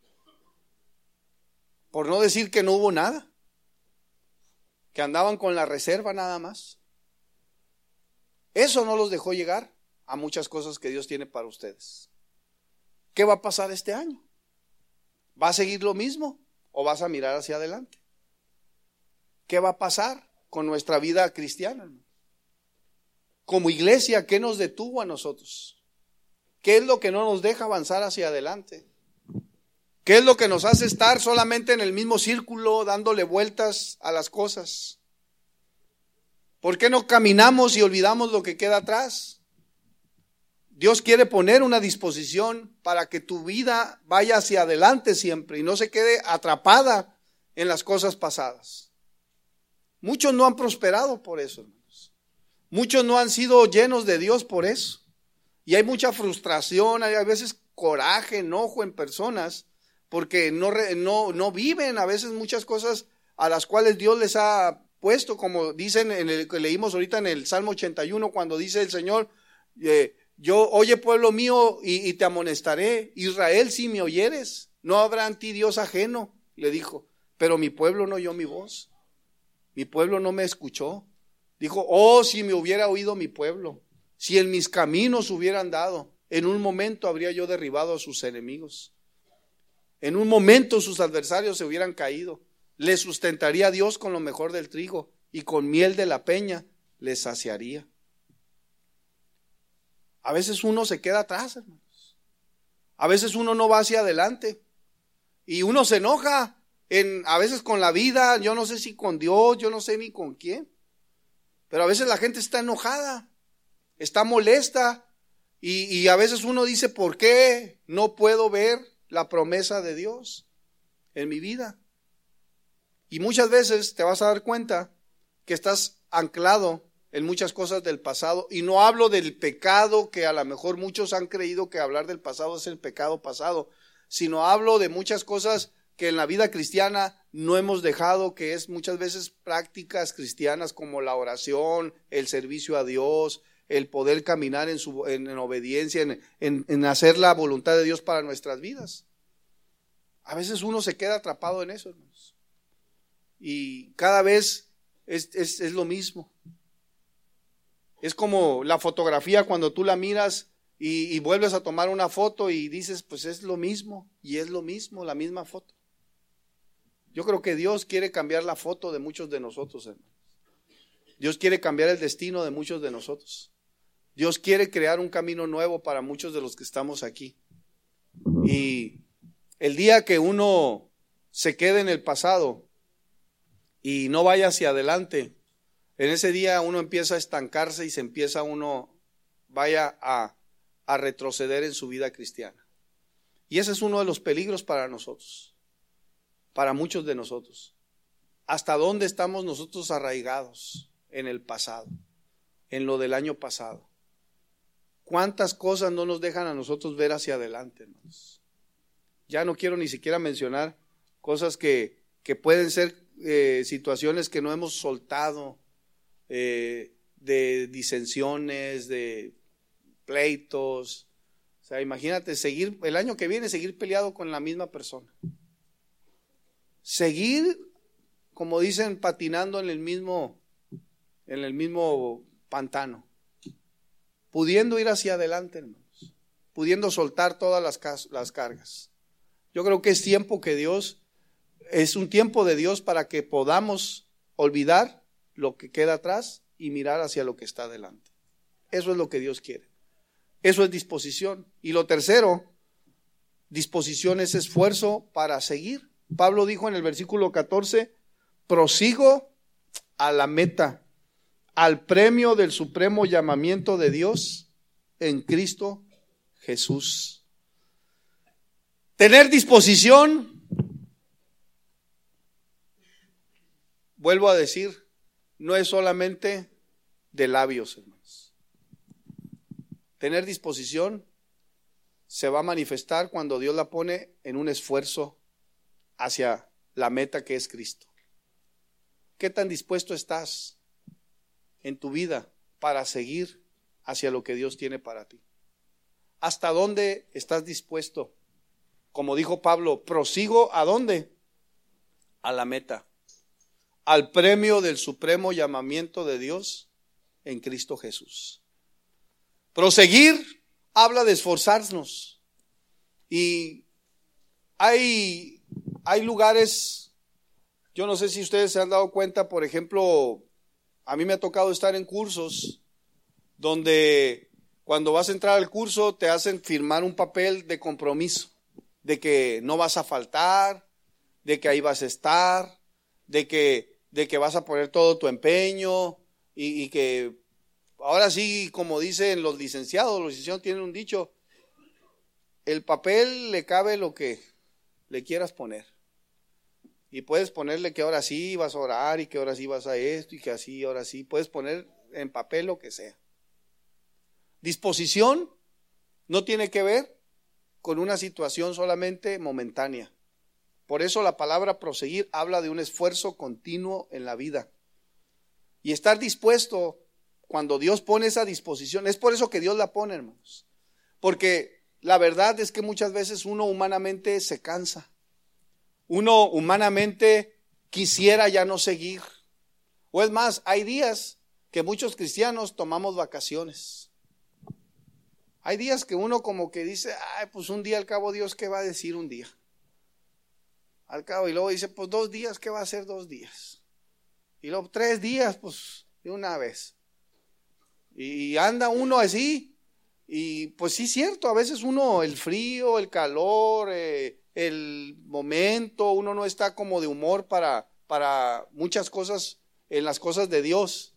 Por no decir que no hubo nada. Que andaban con la reserva nada más. Eso no los dejó llegar a muchas cosas que Dios tiene para ustedes. ¿Qué va a pasar este año? ¿Va a seguir lo mismo o vas a mirar hacia adelante? ¿Qué va a pasar con nuestra vida cristiana? Como iglesia, ¿qué nos detuvo a nosotros? ¿Qué es lo que no nos deja avanzar hacia adelante? ¿Qué es lo que nos hace estar solamente en el mismo círculo, dándole vueltas a las cosas? ¿Por qué no caminamos y olvidamos lo que queda atrás? Dios quiere poner una disposición para que tu vida vaya hacia adelante siempre y no se quede atrapada en las cosas pasadas. Muchos no han prosperado por eso, hermanos. Muchos no han sido llenos de Dios por eso. Y hay mucha frustración, hay a veces coraje, enojo en personas porque no, no, no viven a veces muchas cosas a las cuales Dios les ha puesto, como dicen en el que leímos ahorita en el Salmo ochenta y uno, cuando dice el Señor, eh, yo, oye pueblo mío, y, y te amonestaré, Israel, si me oyeres, no habrá en ti Dios ajeno, le dijo, pero mi pueblo no oyó mi voz, mi pueblo no me escuchó. Dijo, oh, si me hubiera oído mi pueblo, si en mis caminos hubiera andado, en un momento habría yo derribado a sus enemigos, en un momento sus adversarios se hubieran caído. Le sustentaría a Dios con lo mejor del trigo y con miel de la peña les saciaría. A veces uno se queda atrás, hermanos. A veces uno no va hacia adelante y uno se enoja en, a veces con la vida, yo no sé si con Dios, yo no sé ni con quién, pero a veces la gente está enojada, está molesta y, y a veces uno dice, ¿por qué no puedo ver la promesa de Dios en mi vida? Y muchas veces te vas a dar cuenta que estás anclado en muchas cosas del pasado. Y no hablo del pecado, que a lo mejor muchos han creído que hablar del pasado es el pecado pasado, sino hablo de muchas cosas que en la vida cristiana no hemos dejado, que es muchas veces prácticas cristianas como la oración, el servicio a Dios, el poder caminar en, su, en, en obediencia, en, en, en hacer la voluntad de Dios para nuestras vidas. A veces uno se queda atrapado en eso, hermanos. Y cada vez es, es, es lo mismo. Es como la fotografía cuando tú la miras y, y vuelves a tomar una foto y dices, pues es lo mismo, y es lo mismo, la misma foto. Yo creo que Dios quiere cambiar la foto de muchos de nosotros, hermanos. Dios quiere cambiar el destino de muchos de nosotros. Dios quiere crear un camino nuevo para muchos de los que estamos aquí. Y el día que uno se quede en el pasado y no vaya hacia adelante, en ese día uno empieza a estancarse y se empieza uno, vaya a, a retroceder en su vida cristiana. Y ese es uno de los peligros para nosotros, para muchos de nosotros. ¿Hasta dónde estamos nosotros arraigados en el pasado, en lo del año pasado? ¿Cuántas cosas no nos dejan a nosotros ver hacia adelante, hermanos? Ya no quiero ni siquiera mencionar cosas que, que pueden ser Eh, situaciones que no hemos soltado, eh, de disensiones, de pleitos. O sea, imagínate seguir, el año que viene, seguir peleado con la misma persona. Seguir, como dicen, patinando en el mismo, en el mismo pantano. Pudiendo ir hacia adelante, hermanos. Pudiendo soltar todas las, las cargas. Yo creo que es tiempo que Dios Es un tiempo de Dios para que podamos olvidar lo que queda atrás y mirar hacia lo que está adelante. Eso es lo que Dios quiere. Eso es disposición. Y lo tercero, Disposición es esfuerzo para seguir. Pablo dijo en el versículo catorce, prosigo a la meta, al premio del supremo llamamiento de Dios en Cristo Jesús. Tener disposición, vuelvo a decir, no es solamente de labios, hermanos. Tener disposición se va a manifestar cuando Dios la pone en un esfuerzo hacia la meta que es Cristo. ¿Qué tan dispuesto estás en tu vida para seguir hacia lo que Dios tiene para ti? ¿Hasta dónde estás dispuesto? Como dijo Pablo, prosigo ¿a dónde? A la meta, al premio del supremo llamamiento de Dios en Cristo Jesús. Proseguir habla de esforzarnos. Y hay, hay lugares, yo no sé si ustedes se han dado cuenta, por ejemplo, a mí me ha tocado estar en cursos donde cuando vas a entrar al curso te hacen firmar un papel de compromiso, de que no vas a faltar, de que ahí vas a estar, de que, de que vas a poner todo tu empeño y, y que ahora sí, como dicen los licenciados, los licenciados tienen un dicho, el papel le cabe lo que le quieras poner. Y puedes ponerle que ahora sí vas a orar y que ahora sí vas a esto y que así, ahora sí. Puedes poner en papel lo que sea. Disposición no tiene que ver con una situación solamente momentánea. Por eso la palabra proseguir habla de un esfuerzo continuo en la vida. Y estar dispuesto cuando Dios pone esa disposición, es por eso que Dios la pone, hermanos. Porque la verdad es que muchas veces uno humanamente se cansa. Uno humanamente quisiera ya no seguir. O es más, hay días que muchos cristianos tomamos vacaciones. Hay días que uno como que dice, ay, pues un día al cabo Dios, ¿qué va a decir un día? Al cabo, y luego dice, pues dos días, ¿qué va a hacer dos días? Y luego tres días, pues de una vez. Y anda uno así, y pues sí es cierto, a veces uno, el frío, el calor, eh, el momento, uno no está como de humor para, para muchas cosas, en las cosas de Dios.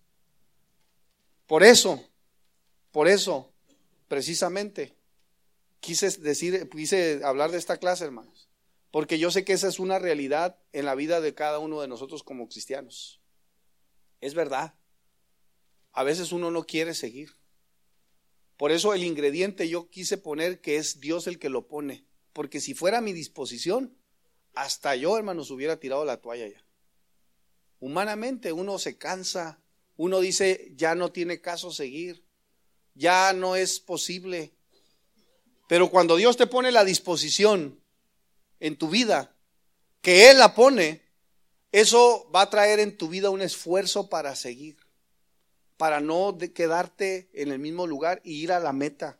Por eso, por eso, precisamente, quise decir, quise hablar de esta clase, hermanos, porque yo sé que esa es una realidad en la vida de cada uno de nosotros como cristianos. Es verdad. A veces uno no quiere seguir. Por eso el ingrediente yo quise poner que es Dios el que lo pone. Porque si fuera a mi disposición, hasta yo, hermanos, hubiera tirado la toalla ya. Humanamente uno se cansa, uno dice ya no tiene caso seguir, ya no es posible. Pero cuando Dios te pone la disposición en tu vida, que Él la pone, eso va a traer en tu vida un esfuerzo para seguir, para no quedarte en el mismo lugar y ir a la meta.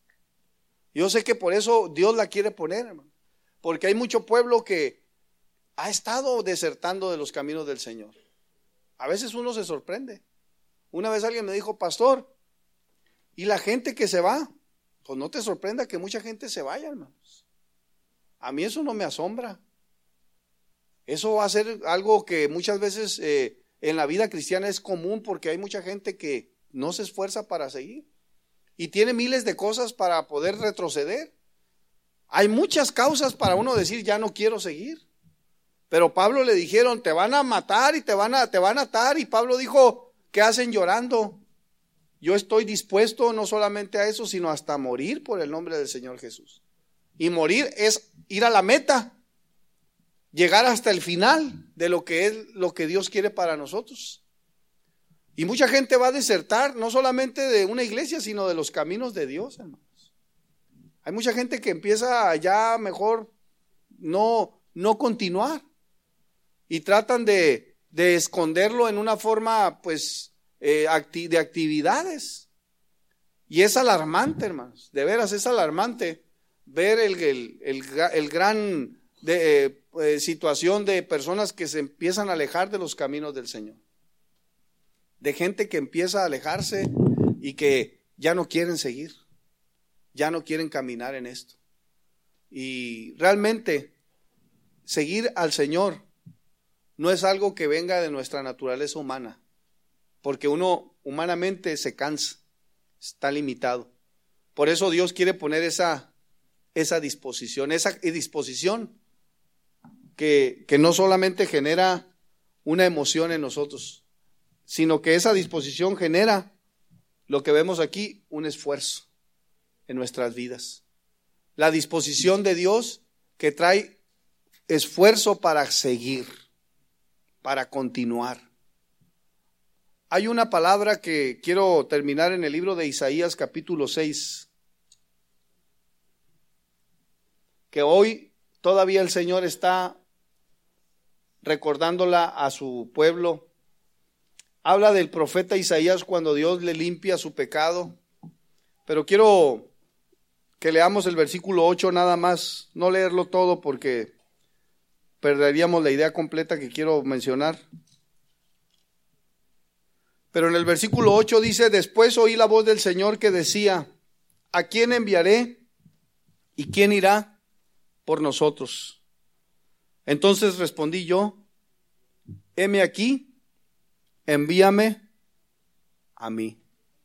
Yo sé que por eso Dios la quiere poner, hermano, porque hay mucho pueblo que ha estado desertando de los caminos del Señor. A veces uno se sorprende. Una vez alguien me dijo, pastor, ¿y la gente que se va? Pues no te sorprenda que mucha gente se vaya, hermanos. A mí eso no me asombra. Eso va a ser algo que muchas veces eh, en la vida cristiana es común, porque hay mucha gente que no se esfuerza para seguir y tiene miles de cosas para poder retroceder. Hay muchas causas para uno decir ya no quiero seguir. Pero Pablo le dijeron, te van a matar y te van a, te van a atar. Y Pablo dijo, ¿qué hacen llorando? Yo estoy dispuesto no solamente a eso, sino hasta morir por el nombre del Señor Jesús. Y morir es ir a la meta, llegar hasta el final de lo que es lo que Dios quiere para nosotros. Y mucha gente va a desertar, no solamente de una iglesia, sino de los caminos de Dios, hermanos. Hay mucha gente que empieza ya mejor no, no continuar. Y tratan de, de esconderlo en una forma, pues, eh, acti- de actividades. Y es alarmante, hermanos. De veras, es alarmante ver el, el, el, el gran de, eh, eh, situación de personas que se empiezan a alejar de los caminos del Señor. De gente que empieza a alejarse y que ya no quieren seguir. Ya no quieren caminar en esto. Y realmente seguir al Señor no es algo que venga de nuestra naturaleza humana, porque uno humanamente se cansa, está limitado. Por eso Dios quiere poner esa, esa disposición, esa disposición que, que no solamente genera una emoción en nosotros, sino que esa disposición genera lo que vemos aquí, un esfuerzo en nuestras vidas. La disposición de Dios que trae esfuerzo para seguir, para continuar. Hay una palabra que quiero terminar en el libro de Isaías capítulo seis, que hoy todavía el Señor está recordándola a su pueblo. Habla del profeta Isaías cuando Dios le limpia su pecado, pero quiero que leamos el versículo ocho nada más, no leerlo todo porque perderíamos la idea completa que quiero mencionar. Pero en el versículo ocho dice: después oí la voz del Señor que decía, ¿a quién enviaré y quién irá por nosotros? Entonces respondí yo, heme aquí, envíame a mí.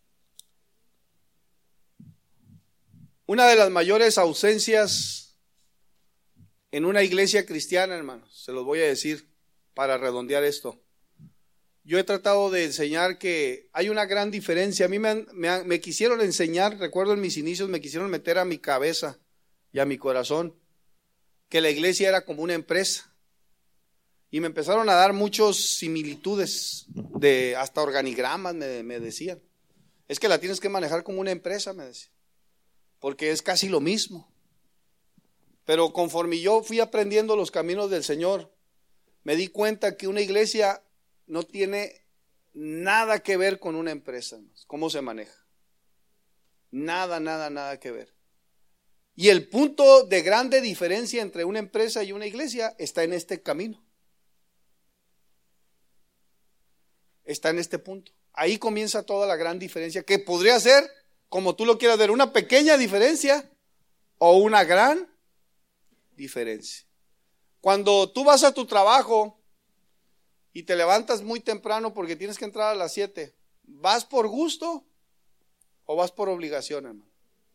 Una de las mayores ausencias en una iglesia cristiana, hermanos, se los voy a decir para redondear esto. Yo he tratado de enseñar que hay una gran diferencia. A mí me, me, me quisieron enseñar, recuerdo en mis inicios, me quisieron meter a mi cabeza y a mi corazón que la iglesia era como una empresa. Y me empezaron a dar muchas similitudes, de hasta organigramas me, me decían. Es que la tienes que manejar como una empresa, me decían, porque es casi lo mismo. Pero conforme yo fui aprendiendo los caminos del Señor, me di cuenta que una iglesia no tiene nada que ver con una empresa. ¿Cómo se maneja? Nada, nada, nada que ver. Y el punto de grande diferencia entre una empresa y una iglesia está en este camino. Está en este punto. Ahí comienza toda la gran diferencia, que podría ser, como tú lo quieras ver, una pequeña diferencia o una gran diferencia. Cuando tú vas a tu trabajo y te levantas muy temprano porque tienes que entrar a las siete, ¿vas por gusto o vas por obligación, hermano?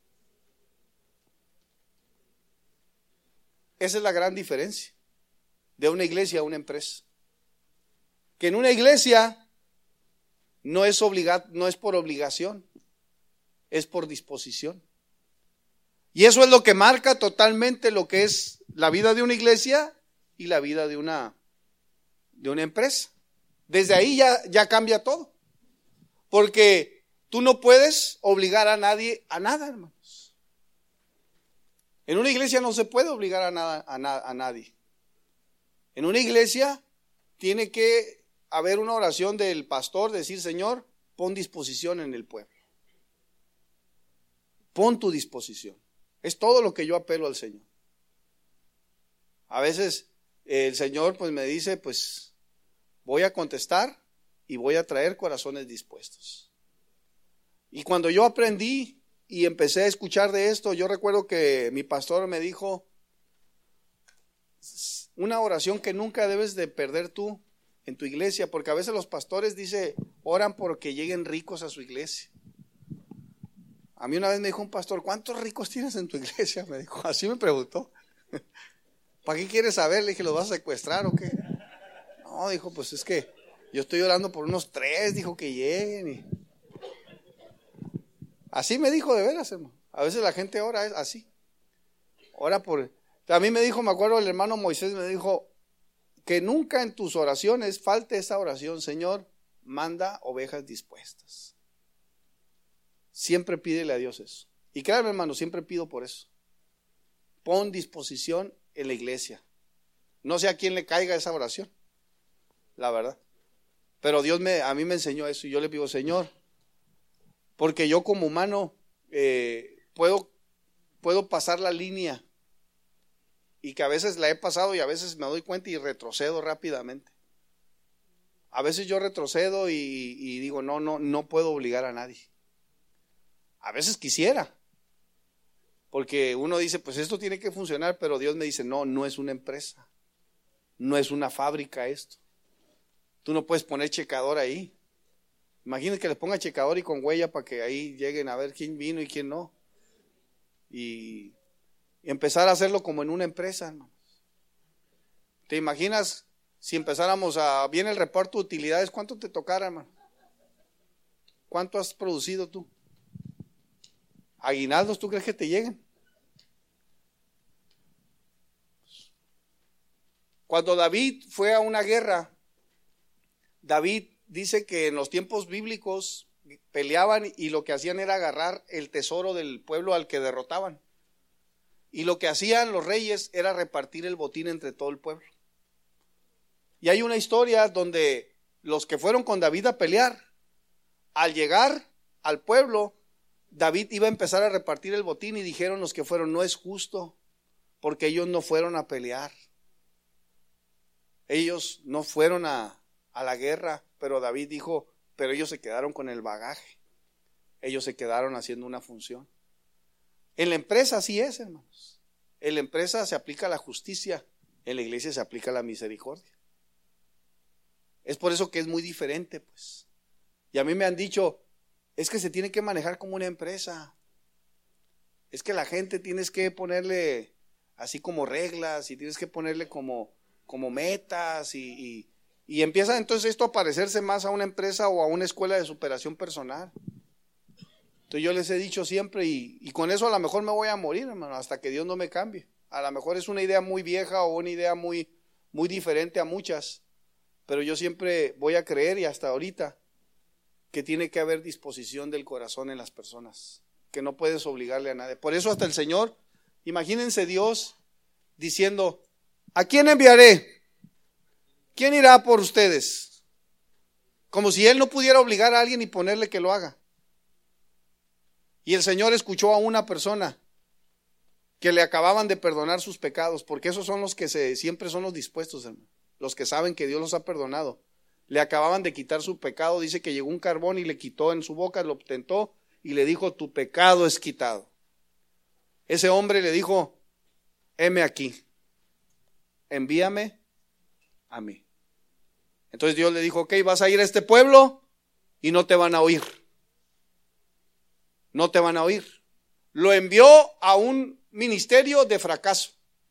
Esa es la gran diferencia de una iglesia a una empresa. Que en una iglesia no es obligado, no es por obligación, es por disposición. Y eso es lo que marca totalmente lo que es la vida de una iglesia y la vida de una, de una empresa. Desde ahí ya, ya cambia todo. Porque tú no puedes obligar a nadie a nada, hermanos. En una iglesia no se puede obligar a, nada, a, na, a nadie. En una iglesia tiene que haber una oración del pastor, decir: Señor, pon disposición en el pueblo. Pon tu disposición. Es todo lo que yo apelo al Señor. A veces el Señor pues me dice, pues voy a contestar y voy a traer corazones dispuestos. Y cuando yo aprendí y empecé a escuchar de esto, yo recuerdo que mi pastor me dijo, una oración que nunca debes de perder tú en tu iglesia, porque a veces los pastores dice, oran porque lleguen ricos a su iglesia. A mí una vez me dijo un pastor, ¿cuántos ricos tienes en tu iglesia? Me dijo, así me preguntó. ¿Para qué quieres saber? Le dije, ¿los vas a secuestrar o qué? No, dijo, pues es que yo estoy orando por unos tres, dijo, que lleguen. Y... así me dijo, de veras, hermano. A veces la gente ora así. Ora por... A mí me dijo, me acuerdo, el hermano Moisés me dijo, que nunca en tus oraciones falte esa oración: Señor, manda ovejas dispuestas. Siempre pídele a Dios eso. Y créanme, hermano, siempre pido por eso. Pon disposición en la iglesia. No sé a quién le caiga esa oración, la verdad. Pero Dios me, a mí me enseñó eso y yo le pido, Señor, porque yo como humano eh, puedo, puedo pasar la línea, y que a veces la he pasado y a veces me doy cuenta y retrocedo rápidamente. A veces yo retrocedo y, y digo, no, no, no puedo obligar a nadie. A veces quisiera, Porque uno dice, pues esto tiene que funcionar, pero Dios me dice, no, no es una empresa, no es una fábrica esto. Tú no puedes poner checador ahí. Imagínate que les ponga checador y con huella para que ahí lleguen a ver quién vino y quién no. Y, y empezar a hacerlo como en una empresa, hermanos. ¿Te imaginas si empezáramos a, viene el reparto de utilidades, cuánto te tocara, hermano? ¿Cuánto has producido tú? ¿Aguinaldos tú crees que te lleguen? Cuando David fue a una guerra, David dice que en los tiempos bíblicos peleaban y lo que hacían era agarrar el tesoro del pueblo al que derrotaban. Y lo que hacían los reyes era repartir el botín entre todo el pueblo. Y hay una historia donde los que fueron con David a pelear, al llegar al pueblo, David iba a empezar a repartir el botín y dijeron los que fueron, no es justo, porque ellos no fueron a pelear. Ellos no fueron a, a la guerra, pero David dijo, pero ellos se quedaron con el bagaje. Ellos se quedaron haciendo una función. En la empresa así es, hermanos. En la empresa se aplica la justicia, en la iglesia se aplica la misericordia. Es por eso que es muy diferente, pues. Y a mí me han dicho, es que se tiene que manejar como una empresa. Es que la gente tienes que ponerle así como reglas y tienes que ponerle como, como metas y, y, y empieza entonces esto a parecerse más a una empresa o a una escuela de superación personal. Entonces yo les he dicho siempre y, y con eso a lo mejor me voy a morir, hermano, hasta que Dios no me cambie. A lo mejor es una idea muy vieja o una idea muy, muy diferente a muchas, pero yo siempre voy a creer y hasta ahorita que tiene que haber disposición del corazón en las personas, que no puedes obligarle a nadie. Por eso hasta el Señor, imagínense Dios diciendo, ¿a quién enviaré? ¿Quién irá por ustedes? Como si Él no pudiera obligar a alguien y ponerle que lo haga. Y el Señor escuchó a una persona que le acababan de perdonar sus pecados, porque esos son los que se, siempre son los dispuestos, hermano, los que saben que Dios los ha perdonado. Le acababan de quitar su pecado, dice que llegó un carbón y le quitó en su boca, lo tentó y le dijo, tu pecado es quitado. Ese hombre le dijo, heme aquí, envíame a mí. Entonces Dios le dijo, ok, vas a ir a este pueblo y no te van a oír. No te van a oír. Lo envió a un ministerio de fracaso.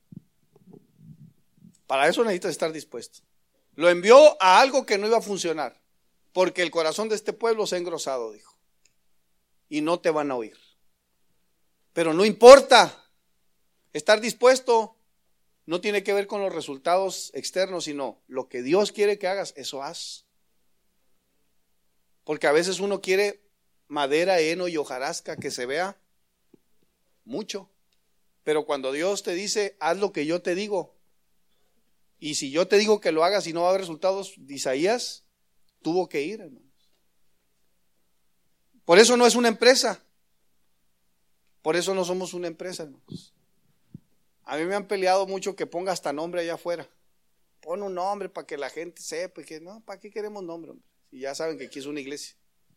Para eso necesitas estar dispuesto. Lo envió a algo que no iba a funcionar, porque el corazón de este pueblo se ha engrosado, dijo, y no te van a oír. Pero no importa, estar dispuesto no tiene que ver con los resultados externos, sino lo que Dios quiere que hagas, eso haz. Porque a veces uno quiere madera, heno y hojarasca que se vea mucho, pero cuando Dios te dice, haz lo que yo te digo, y si yo te digo que lo hagas y no va a haber resultados, Isaías tuvo que ir, hermanos. Por eso no es una empresa. Por eso no somos una empresa, hermanos. A mí me han peleado mucho que ponga hasta nombre allá afuera. Pon un nombre para que la gente sepa. Que no, ¿para qué queremos nombre, hombre? Si ya saben que aquí es una iglesia.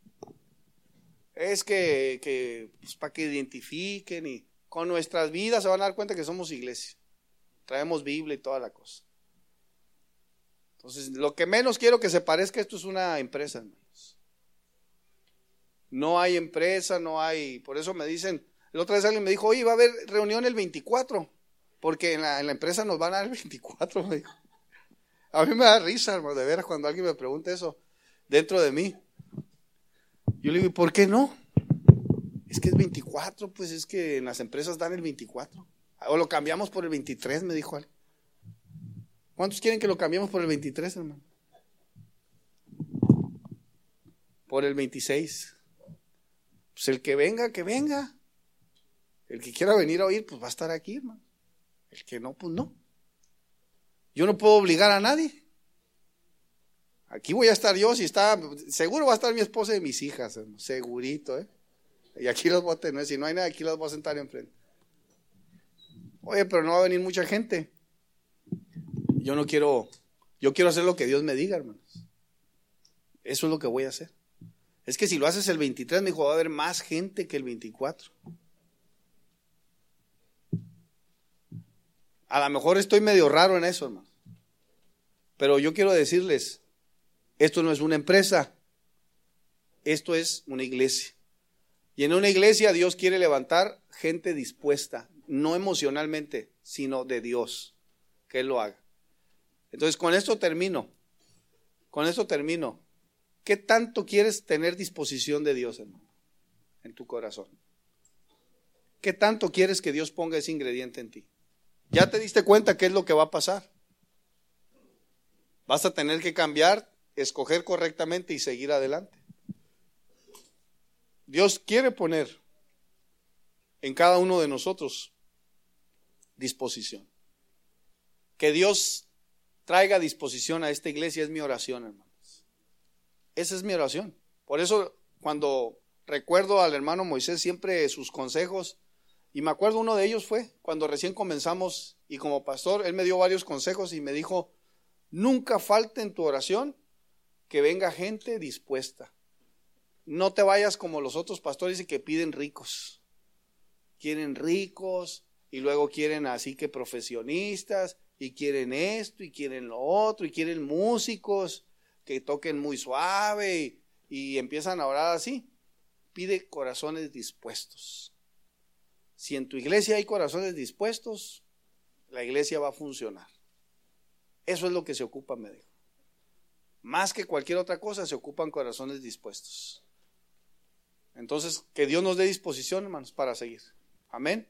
Es que, que pues, para que identifiquen y con nuestras vidas se van a dar cuenta que somos iglesia. Traemos Biblia y toda la cosa. Entonces, lo que menos quiero que se parezca, esto es una empresa, hermanos. No hay empresa, no hay, por eso me dicen, la otra vez alguien me dijo, oye, va a haber reunión el veinticuatro, porque en la, en la empresa nos van a dar el veinticuatro, me dijo. A mí me da risa, hermano, de veras, cuando alguien me pregunta eso dentro de mí. Yo le digo, ¿y por qué no? Es que es veinticuatro, pues es que en las empresas dan el veinticuatro. O lo cambiamos por el veintitrés, me dijo alguien. ¿Cuántos quieren que lo cambiemos por el veintitrés, hermano? Por el veintiséis. Pues el que venga, que venga. El que quiera venir a oír, pues va a estar aquí, hermano. El que no, pues no. Yo no puedo obligar a nadie. Aquí voy a estar yo, si está, seguro va a estar mi esposa y mis hijas, hermano, segurito, ¿eh? Y aquí los voy a tener, si no hay nada, aquí los voy a sentar enfrente. Oye, pero no va a venir mucha gente. Yo no quiero, yo quiero hacer lo que Dios me diga, hermanos. Eso es lo que voy a hacer. Es que si lo haces el veintitrés, me dijo, va a haber más gente que el veinticuatro. A lo mejor estoy medio raro en eso, hermano. Pero yo quiero decirles, esto no es una empresa, esto es una iglesia. Y en una iglesia Dios quiere levantar gente dispuesta, no emocionalmente, sino de Dios, que Él lo haga. Entonces con esto termino, con esto termino. ¿Qué tanto quieres tener disposición de Dios, hermano, en tu corazón? ¿Qué tanto quieres que Dios ponga ese ingrediente en ti? ¿Ya te diste cuenta qué es lo que va a pasar? Vas a tener que cambiar, escoger correctamente y seguir adelante. Dios quiere poner en cada uno de nosotros disposición. Que Dios traiga disposición a esta iglesia es mi oración, hermanos. Esa es mi oración. Por eso cuando recuerdo al hermano Moisés siempre sus consejos, y me acuerdo uno de ellos fue cuando recién comenzamos y como pastor, él me dio varios consejos y me dijo, nunca falte en tu oración que venga gente dispuesta. No te vayas como los otros pastores que piden ricos. Quieren ricos y luego quieren así que profesionistas y quieren esto y quieren lo otro y quieren músicos que toquen muy suave y, y empiezan a orar así. Pide corazones dispuestos. Si en tu iglesia hay corazones dispuestos, la iglesia va a funcionar. Eso es lo que se ocupa, me dijo. Más que cualquier otra cosa, se ocupan corazones dispuestos. Entonces, que Dios nos dé disposición, hermanos, para seguir. Amén.